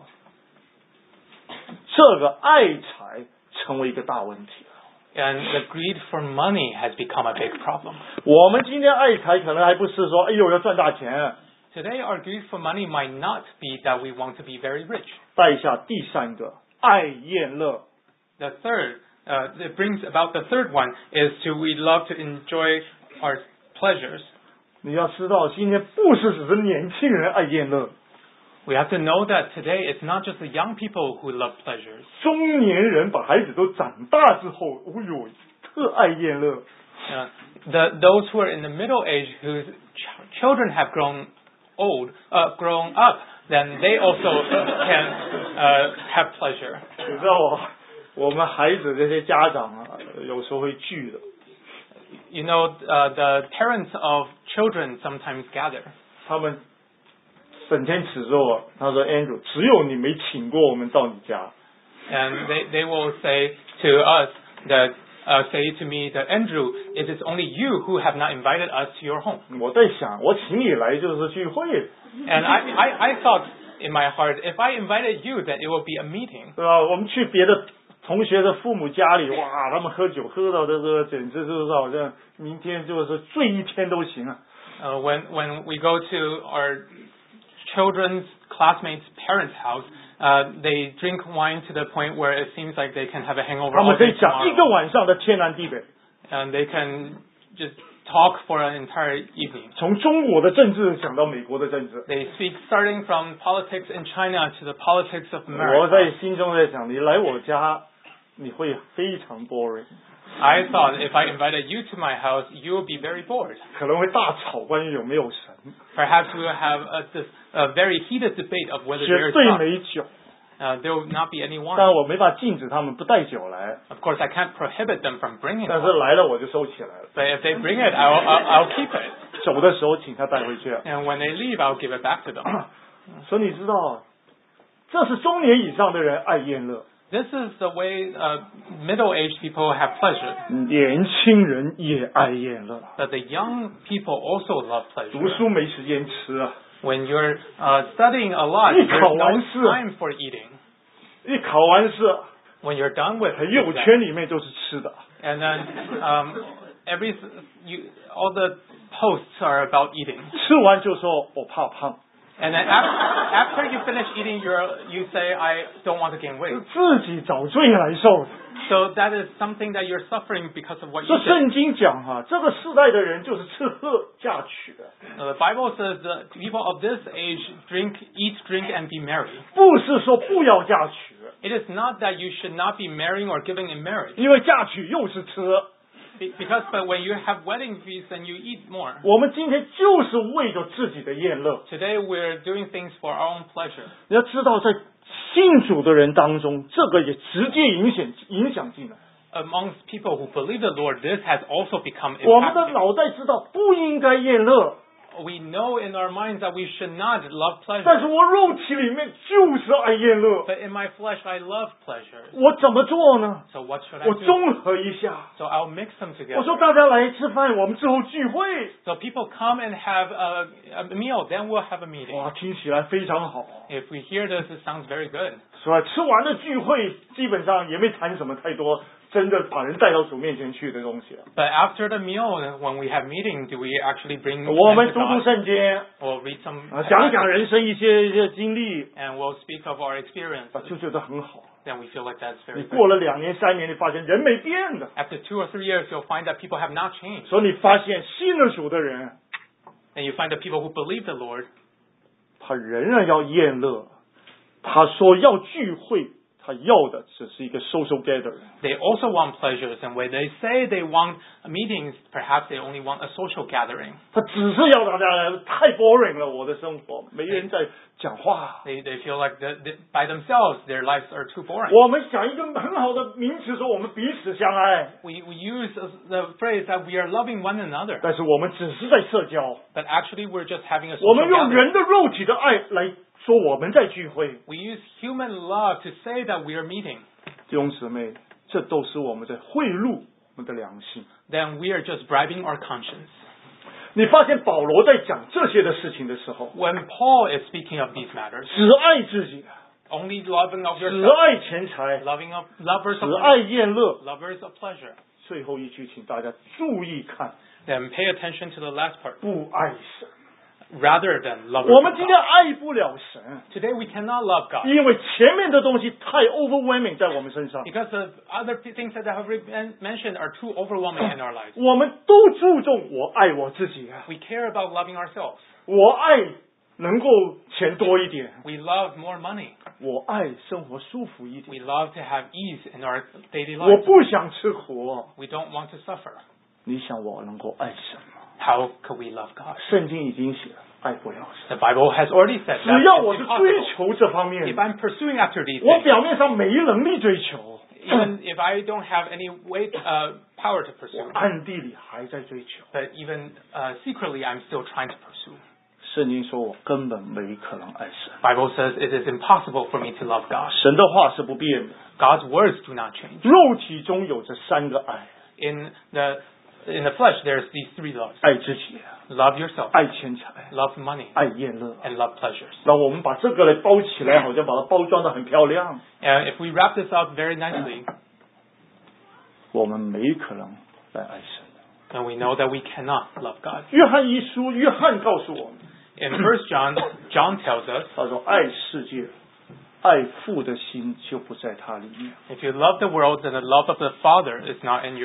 这个爱财成为一个大问题了。 And the greed for money has become a big problem. 我们今天爱财，可能还不是说，哎呦要赚大钱。 Today our greed for money might not be that we want to be very rich. 带下第三个，爱宴乐。 The third, it brings about the third one is we love to enjoy our pleasures. 你要知道，今天不是只是年轻人爱宴乐， We have to know that today it's not just the young people who love pleasures. 中年人把孩子都长大之后，哦呦，特爱宴乐。 Those who are in the middle age whose children have grown up, then they also can have pleasure. 你知道我们孩子这些家长啊，有时候会聚的。 You know, the parents of children sometimes gather. 他们整天指着我，他说 Andrew， 只有你没请过我们到你家。 And they will say to us that say to me that Andrew, it is only you who have not invited us to your home. 我在想，我请你来就是聚会， And I thought in my heart, if I invited you, then it would be a meeting. 对吧？我们去别的同学的父母家里，哇，他们喝酒喝到这个简直就是好像明天就是醉一天都行啊。 When we go to our children's classmates' parents' house, they drink wine to the point where it seems like they can have a hangover 他 all 们可 day 以讲一个 tomorrow. 晚上的天南地北， And they can just talk for an entire evening. 从中国的政治讲到美国的政治。 They speak starting from politics in China to the politics of 我 America. 在心中在想，你来我家，你会非常 boring。 I thought if I invited you to my house, you would be very bored. 可能会大吵关于有没有神， Perhaps we will have a very heated debate of whether 绝 there is 对 God. 没酒。 There will not be any 当 wine. 然我没法禁止他们不带酒来， Of course, I can't prohibit them from bringing 但是 wine. 来了我就收起来了。 But if they bring it, I'll keep it. 走的时候请他带回去。 And when they leave, I'll give it back to them. 所以你知道，这是中年以上的人爱宴乐， This is the way middle-aged people have pleasure. 年轻人也爱宴乐。 But the young people also love 读 pleasure. 书没时间吃啊， When you're studying a lot, 一 there's 考 no 完试 time for eating. 一考完试， When you're done with 朋友 exam, 圈里面都是吃的。 and then all the posts are about eating. 吃完就说我怕胖， And then after you finish eating, you say, I don't want to gain 是 weight. 自己找罪来受的。 So that is something that you're suffering because of what 这 you did. 圣经讲哈、这个世代的人就是吃喝嫁娶的， The Bible says that people of this age eat, drink, and be merry. 不是说不要嫁娶， It is not that you should not be marrying or giving in marriage. 因为嫁娶又是吃。 But when you have wedding feasts, then you eat more. 我们今天就是为着自己的宴乐。 Today we're doing things for our own pleasure. 你要知道，在信主的人当中，这个也直接影响进来。 Amongst people who believe the Lord, this has also become 我们的 impacting. 脑袋知道不应该宴乐， We know in our minds that we should not love 但是 pleasure. 我肉体里面就是爱宴乐。 But in my flesh, I love pleasure. 我怎么做呢？ So what should I 我 do? 综合一下。 So I'll mix them 我说 together. 大家来吃饭，我们之后聚会。 So people come and have a meal, then we'll have a meeting. 哇，听起来非常好。 If we hear this, it sounds very good. 所以吃完的聚会基本上也没谈什么太多真的把人带到主面前去的东西。 But after the meal, when we have meeting, do we actually bring 我 them 们 to 读读 God? 圣经， We'll read some 讲讲人生一些经历， and we'll speak of our experience. 就觉得很好。 Then we feel like that's 你 very 过 good. 了2年3年，你发现人没变的， After 2 or 3 years, you'll find that people have not changed. 所以你发现信了主的人， And you find that people who believe the Lord, 他仍然要宴乐，他说要聚会，他要的只是一个 social gathering。 they also want pleasures. And when they say they want meetings, perhaps they only want a social gathering. 他只是要大家来，太 boring 了，我的生活没人在讲话。 They feel like by themselves, their lives are too boring. 我们想一个很好的名词，说我们彼此相爱， We use the phrase that we are loving one another. 但是我们只是在社交， But actually, we're just having a 我 social 们用 gathering. 人的肉体的爱来说我们在聚会。 We use human love to say that we are meeting. 弟兄姊妹，这都是我们在贿赂我们的良心。 Then we are just bribing our conscience. 你发现保罗在讲这些的事情的时候， When Paul is speaking of these matters, 只爱自己， only loving of 只 yourself, 爱钱财， lovers 只 of 爱宴乐。 lovers of pleasure. 最后一句，请大家注意看， Then pay attention to the last part. 不爱神。 Rather than lovers 我 of 们今天 God. 爱不了神， Today we cannot love God 因为前面的东西太 overwhelming 在我们身上。 because the other things that I have mentioned are too overwhelming in our lives. 我们都注重我爱我自己啊， We care about loving ourselves. 我爱能够钱多一点， We love more money. 我爱生活舒服一点， We love to have ease in our daily 我 lives. 不想吃苦。 We don't want to suffer. 你想我能够爱神吗？ How could we love God? 圣经已经写了，爱不了神。 The Bible has already said 只 that 要 it's 我是追 impossible. 求这方面 If，I'm pursuing after these 我 things, 表面上没能力追求， even if I don't have any power to 我 pursue, 暗地里还在追求。 but even secretly, I'm still trying to pursue. 圣经说我根本没可能爱神。 Bible says it is impossible for me to love God. 神的话是不变的， God's words do not change. 肉体中有这3个爱： In the flesh, there's these 3 loves. 爱自己， Love yourself, 爱钱财， love money, 爱宴乐。 and love pleasures. 让我们把这个来包起来，好像把它包装得很漂亮。 And if we wrap this up very nicely, 我们没可能来爱神。 then we know that we cannot love God. 约翰一书，约翰告诉我们， In 1 John, John tells us, 他说：“爱世界，爱父的心就不在他里面。 if you love the world, then the love of the Father is not in you. ”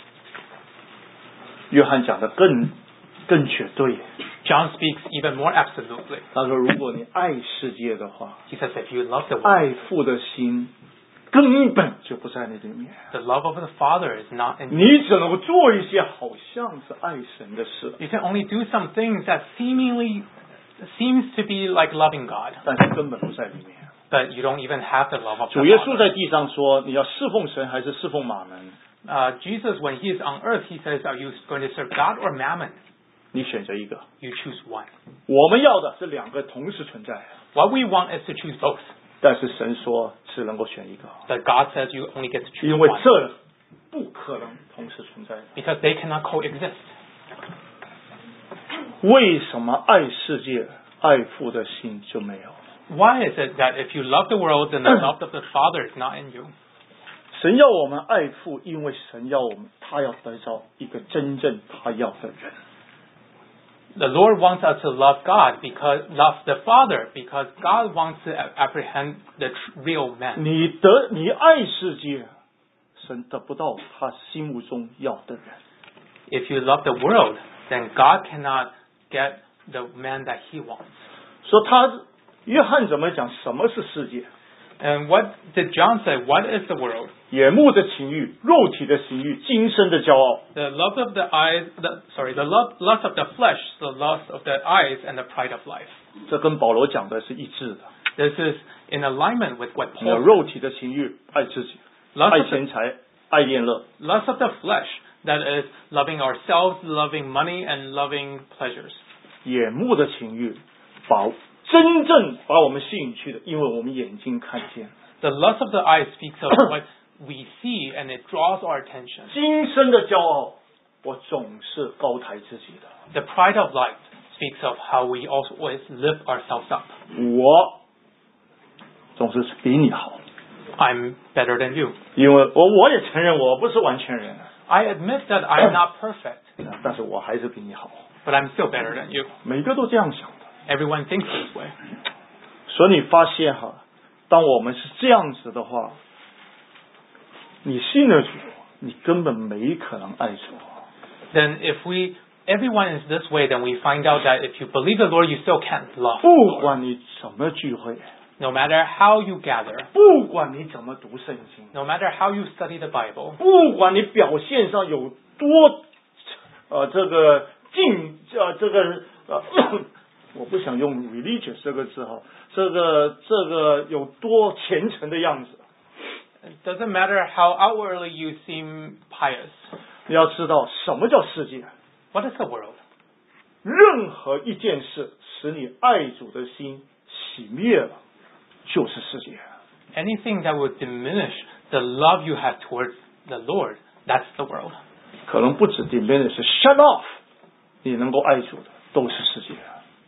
约翰讲的更绝对。 John speaks even more absolutely. 他说：“如果你爱世界的话， He says, if you love the world, 爱父的心根本就不在你里面。 The love of the Father is not in you. 你只能够做一些好像是爱神的事， You can only do some things that seems to be like loving God, 但是根本不在里面。 but you don't even have the love of the 主耶稣 Father. 在地上说：“你要侍奉神还是侍奉马门？ Jesus, when he is on earth, he says, are you going to serve God or mammon? 你选择一个。 You choose one. 我们要的是两个同时存在， What we want is to choose both. 但是神说只能够选一个， But God says you only get to choose 因为 one. 这不可能同时存在。 Because they cannot coexist. 为什么爱世界、爱父的心就没有？ Why is it that if you love the world, then the love of the Father is not in you? 神要我们爱父，因为神要我们，他要得着一个真正他要的人。 The Lord wants us to love love the Father, because God wants to apprehend the real man. 你爱世界，神得不到他心目中要的人。 If you love the world, then God cannot get the man that He wants. 说约翰怎么讲？什么是世界？ And what did John say? What is the world? 眼目的情欲、肉体的情欲、今生的骄傲。 The love of the eyes, the lust of the flesh, the lust of the eyes, and the pride of life. 这跟保罗讲的是一致的。 This is in alignment with what 有 Paul 肉体的情欲，爱自己， lust 爱 of the, 钱财，爱宴乐。 lust of the flesh, that is loving ourselves, loving money, and loving pleasures. 眼目的情欲，真正把我们吸引去的，因为我们眼睛看见。 The lust of the eyes speaks of what we see, and it draws our attention. 今生的骄傲，我总是高抬自己的。 The pride of life speaks of how we always lift ourselves up. 我总是比你好， I'm better than you. 因为我也承认我不是完全人， I admit that I'm not perfect, 但是我还是比你好。 but I'm still better than you. 每个都这样想的。 Everyone thinks this way. 所以你发现哈，当我们是这样子的话，你信了主，你根本没可能爱主。 Then if everyone is this way, then we find out that if you believe the Lord, you still can't love. 不管你怎么聚会， No matter how you gather, 不管你怎么读圣经， no matter how you study the Bible, 不管你表现上有多我不想用 religious 这个字哈，这个有多虔诚的样子。 it doesn't matter how outwardly you seem pious. 你要知道什么叫世界？ What is the world? 任何一件事使你爱主的心熄灭了，就是世界。 Anything that would diminish the love you have towards the Lord, that's the world. 可能不止 diminish，shut off， 你能够爱主的都是世界。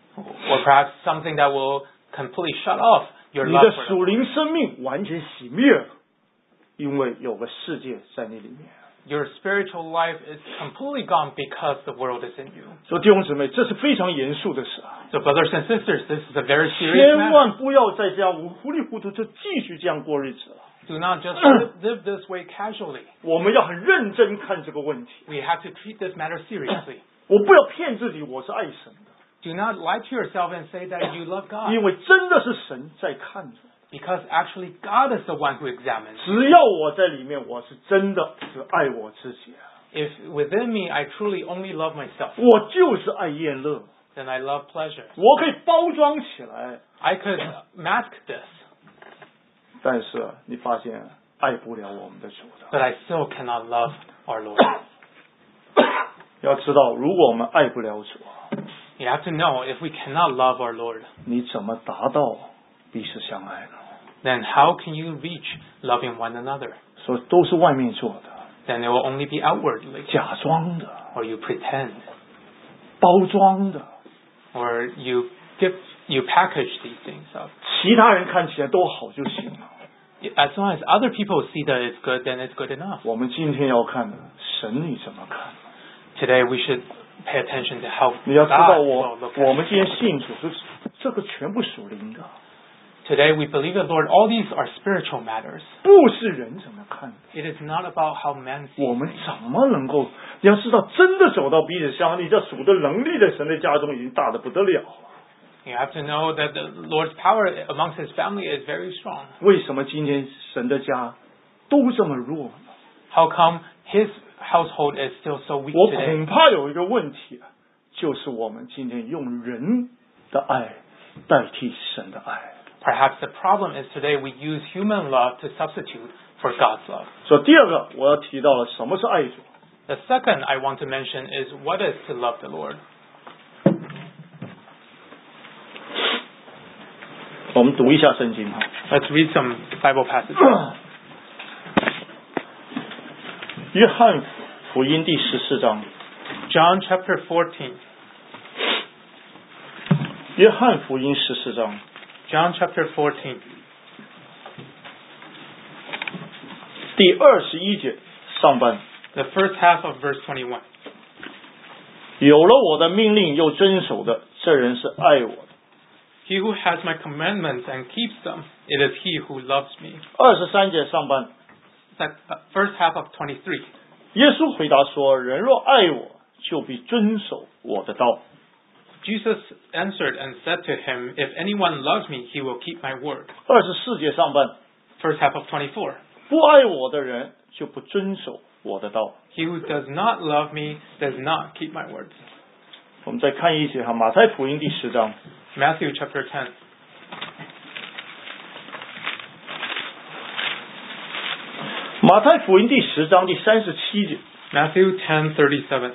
Or perhaps something that will completely shut off your 你 love 的 for the 属灵生命完全熄灭了，因为有个世界在你里面。 Your spiritual life is completely gone because the world is in you. 所以弟兄姊妹，这是非常严肃的事啊！ So brothers and sisters, this is a very serious 千 matter. 万不要再这样糊里糊涂就继续这样过日子了。 Do not just live this way casually. 我们要很认真看这个问题。 We have to treat this matter seriously. 我不要骗自己，我是爱神的， Do not lie to yourself and say that you love God. 因为真的是神在看着。 Because actually God is the one who examines. 只要我在里面，我是真的只爱我自己。 If within me I truly only love myself, 我就是爱宴乐， then I love pleasure. 我可以包装起来， I could mask this, 但是你发现爱不了我们的主的。 but I still cannot love our Lord. 要知道，如果我们爱不了主， You have to know, if we cannot love our Lord, 你怎么达到彼此相爱呢？ then how can you reach loving one another? 所以都是外面做的， Then it will only be outwardly, 假装的， or you pretend, 包装的， or you package these things up. 其他人看起来都好就行了。 As long as other people see that it's good, then it's good enough. 我们今天要看的，神你怎么看？ Today we should pay attention to how 你要知道 God will look at 我们今天信主是这个全部属灵的， Today we believe the Lord. All these are spiritual matters. 不是人怎么看的。 It is not about how man 我 sees 们 things. 怎么能够？你要知道，真的走到彼此相爱，你在属的能力的神的家中已经大得不得了了。 You have to know that the Lord's power amongst His family is very strong. 为什么今天神的家都这么弱呢？ How come His household is still so weak 我 today? 恐怕有一个问题，就是我们今天用人的爱代替神的爱。 Perhaps the problem is today we use human love to substitute for God's love. 所以第二个我要提到了什么是爱主。 The second I want to mention is what is to love the Lord. 我们读一下圣经哈。 Let's read some Bible passages. 约翰福音第14章。 John chapter 14. 约翰福音14章。 John chapter 14. 第21节上半。 The first half of verse 21. 有了我的命令又遵守的，这人是爱我的。 He who has my commandments and keeps them, it is he who loves me. 23节上半。 That first half of 23. 耶稣回答说：人若爱我，就必遵守我的道。 Jesus answered and said to him, If anyone loves me, he will keep my word. 24节上半。 First half of 24. 不爱我的人就不遵守我的道。 He who does not love me does not keep my words. 我们再看一节哈，马太福音第10章。 Matthew chapter 10. 马太福音第10章第37节。 Matthew 10:37.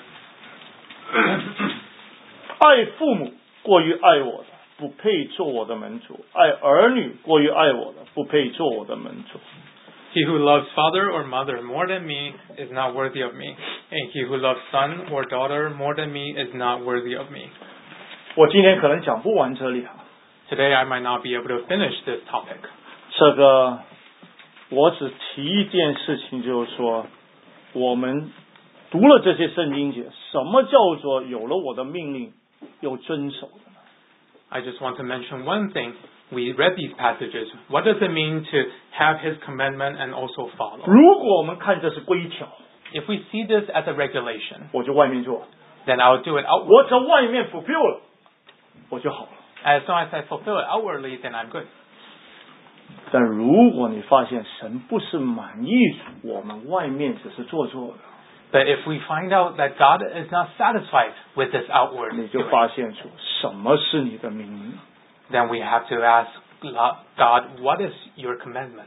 爱父母过于爱我的，不配做我的门徒；爱儿女过于爱我的，不配做我的门徒。 He who loves father or mother more than me is not worthy of me, and he who loves son or daughter more than me is not worthy of me. 我今天可能讲不完这里哈， Today I might not be able to finish this topic. 这个我只提一件事情，就是说，我们读了这些圣经节，什么叫做有了我的命令又遵守的呢？ I just want to mention one thing. We read these passages. What does it mean to have his commandment and also follow? 如果我们看这是规条， If we see this as a regulation, 我就外面做， then I'll do it outwardly. 我在外面 fulfill 了，我就好了。 As long as I fulfill it outwardly, then I'm good. 但如果你发现神不是满意我们外面只是做的， But if we find out that God is not satisfied with this outward 你就 doing, 发现出什么是你的名义。 then we have to ask God, what is your commandment?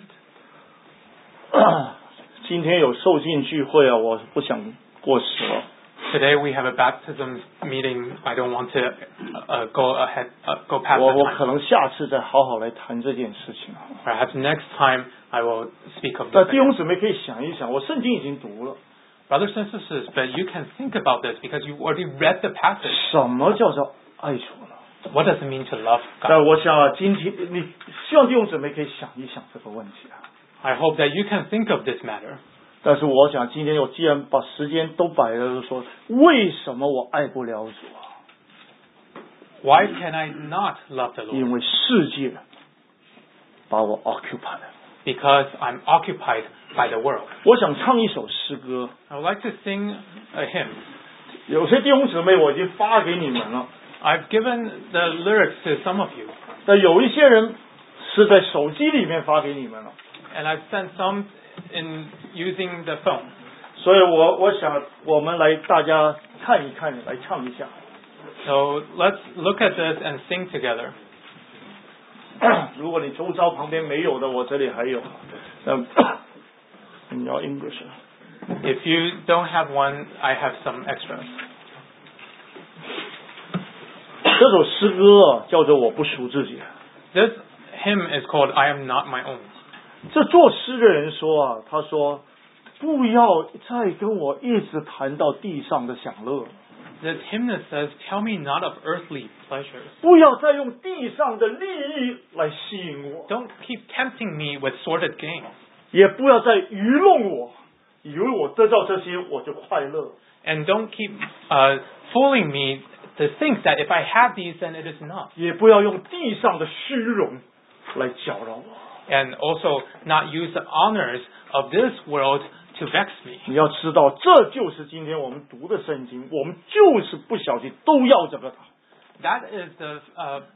今天有受浸聚会啊，我不想过时了。 Today we have a baptism meeting. I don't want to go past 我 that 可 time. 能下次再好好来谈这件事情。 Perhaps next time I will speak of 那 this. 弟兄姊妹可以想一想，我圣经已经读了， Brothers and sisters, but you can think about this because you already read the passage. 什么叫做爱主呢？ What does it mean to love 但 God? 我想啊，今天你希望弟兄姊妹可以想一想这个问题啊。 I hope that you can think of this matter. 但是我想今天我既然把时间都摆了，就说为什么我爱不了主啊？ Why can I not love the 因 Lord? 为世界把我 occupy 了。 Because I'm occupied by the world. 我想唱一首诗歌， I would like to sing a hymn. 有些弟兄姊妹我已经发给你们了， I've given the lyrics to some of you, 但有一些人是在手机里面发给你们了， and I've sent some in using the phone. 所以我想我们来大家看一看，来唱一下。 So let's look at this and sing together. 如果你周遭旁边没有的，我这里还有。你要 English。 If you don't have one, I have some extras. 这首诗歌啊，叫做《我不属自己》。 This hymn is called I Am Not My Own. 这作诗的人说啊，他说不要再跟我一直谈到地上的享乐， The hymnist says, Tell me not of earthly pleasures. 不要再用地上的利益来吸引我， Don't keep tempting me with sordid gains. 也不要再愚弄我，以为我得到这些我就快乐。 And don't keep fooling me to think that if I have these, then it is enough. 也不要用地上的虚荣来搅扰我。 And also not use the honors of this world to vex me. 你要知道，这就是今天我们读的圣经，我们就是不小心都要这个。 That is the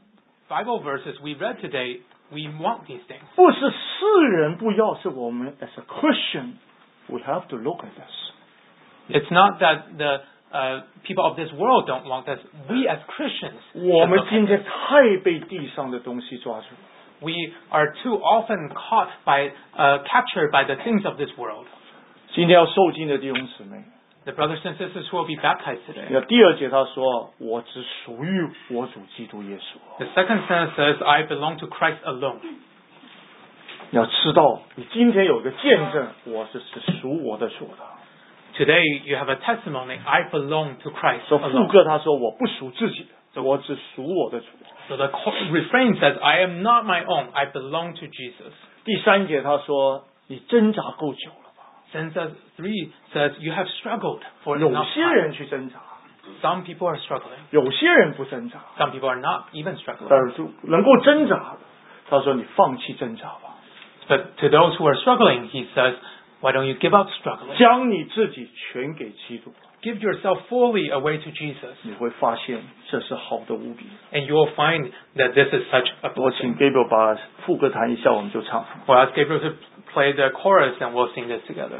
Bible verses we read today, we want these things. 不是世人不要，是我们 as a Christian we have to look at this. It's not that the people of this world don't want this. We as Christians, 我们今天太被地上的东西抓住。 we are too often caught by, captured by the things of this world. 今天要受浸的弟兄姊妹， The brothers and sisters who will be baptized 你 today. 看第2节他说：“我只属于我主基督耶稣。 The second sentence says, I belong to Christ alone. ” 你要知道，你今天有一个见证，我是只属我的主的。 Today you have a testimony, I belong to Christ 所以副 alone. 歌他说：“我不属自己的，我只属我的主。” So the refrain says, I am not my own, I belong to Jesus. 第3节他说：“你挣扎够久了吧 Sentence 3 says, you have struggled？” for 有 enough 些 time. 人去挣扎， Some people are struggling. 有些人不挣扎， Some people are not even 但 struggling. 是能够挣扎的，他说：“你放弃挣扎吧， But to those who are struggling, he says, why don't you give up struggling? 将你自己全给基督。” Give yourself fully away to Jesus. 你会发现这是好的无比。 And you will find that this is such a 我请 blessing. Gabriel 把副歌弹一下，我们就唱。 We'll ask Gabriel to play the chorus and we'll sing this together.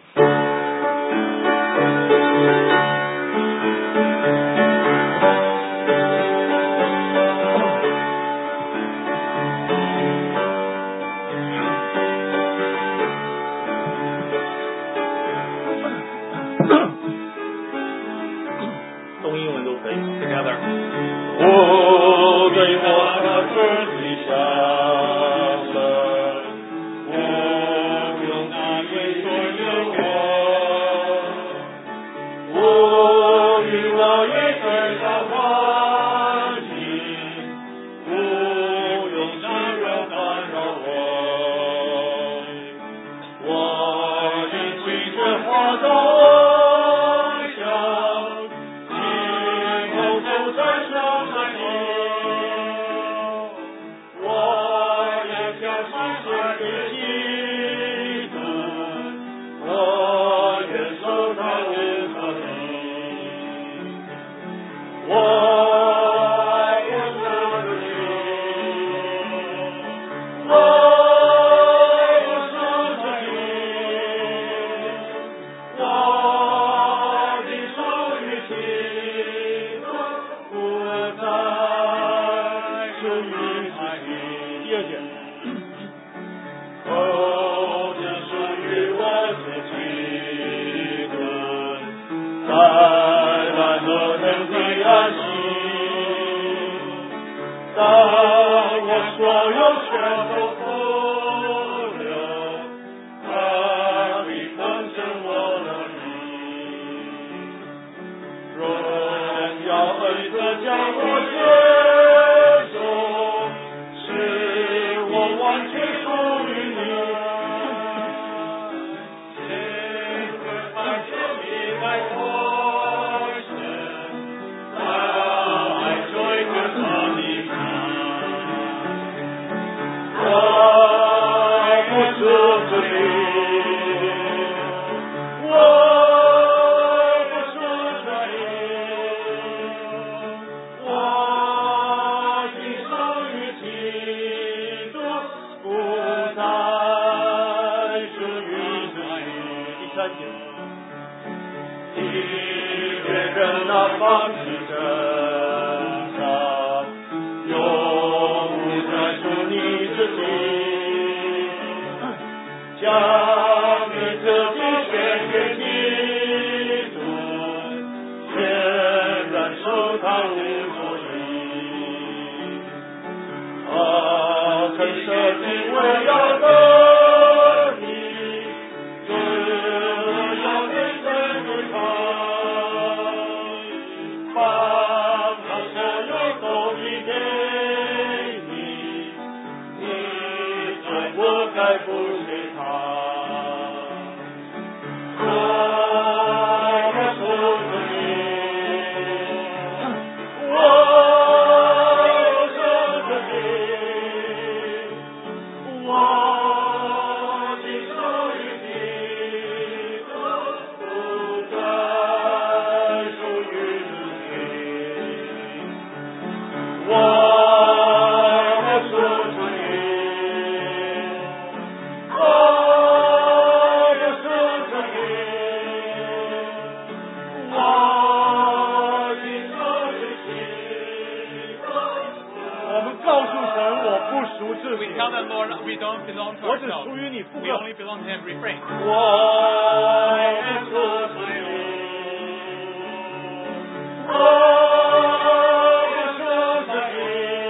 中英文都可以。 Together. 我对我的自己下了，我用你为所有我与我也在这环境，不用世人干扰我已随着花朵。 我我们告诉神，我不属自 We 己， tell the Lord we don't belong to 我只 ourselves. 属于你。副 We 歌， only belong to Him. Refrain. 我不属自己，我不属自己，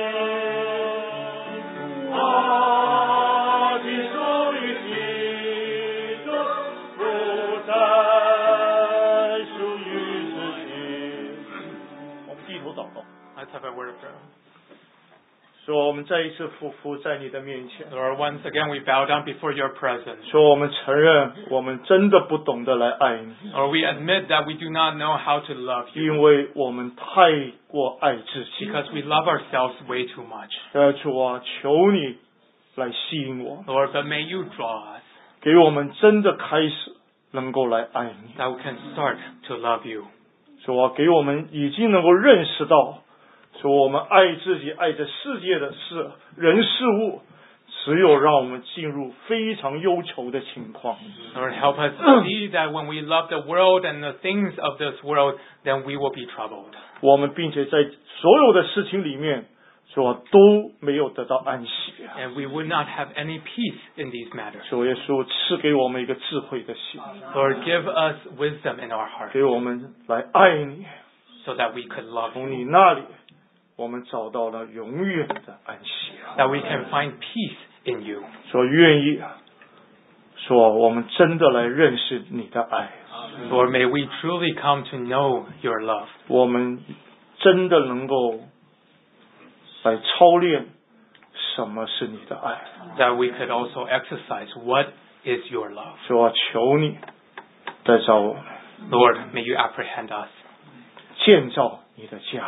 我只属于基督，不再属于自己。我们低头祷告， Let's have a word of prayer. 说我们再一次匍匐在你的面前， Lord, once again we bow down before your presence. 说我们承认我们真的不懂得来爱你， Lord, we admit that we do not know how to love you 因为我们太过爱自己。 because we love ourselves way too much. 主啊，求你来吸引我， Lord, but may you draw us 给我们真的开始能够来爱你。 that we can start to love you. 主啊，给我们已经能够认识到，说我们爱自己、爱这世界的事、人事物，只有让我们进入非常忧愁的情况。 Lord, help us see that when we love the world and the things of this world, then we will be troubled. 我们并且在所有的事情里面，说都没有得到安息。 And we would not have any peace in these matters. 主耶稣赐给我们一个智慧的心， Lord, give us wisdom in our heart 给我们来爱你。 so that we could love 从 you, 你那里，我们找到了永远的安息。 that we can find peace in you. 说愿意，说我们真的来认识你的爱， Lord, may we truly come to know your love. 我们真的能够来操练什么是你的爱。 That we could also exercise what is your love. 说求你再造我们， Lord, may you apprehend us. 建造你的家，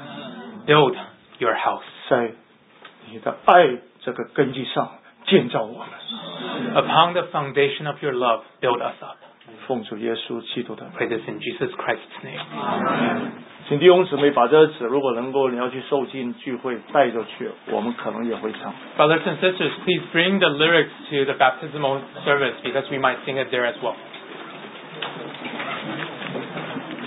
Build your house. 在你的爱这个根基上建造我们。 Upon the foundation of your love, build us up. 奉主耶稣基督的名， Pray this in Jesus Christ's name. 请弟兄姊妹把这个纸，如果能够你要去受浸聚会带着去，我们可能也会唱。 Brothers and sisters, please bring the lyrics to the baptismal service because we might sing it there as well.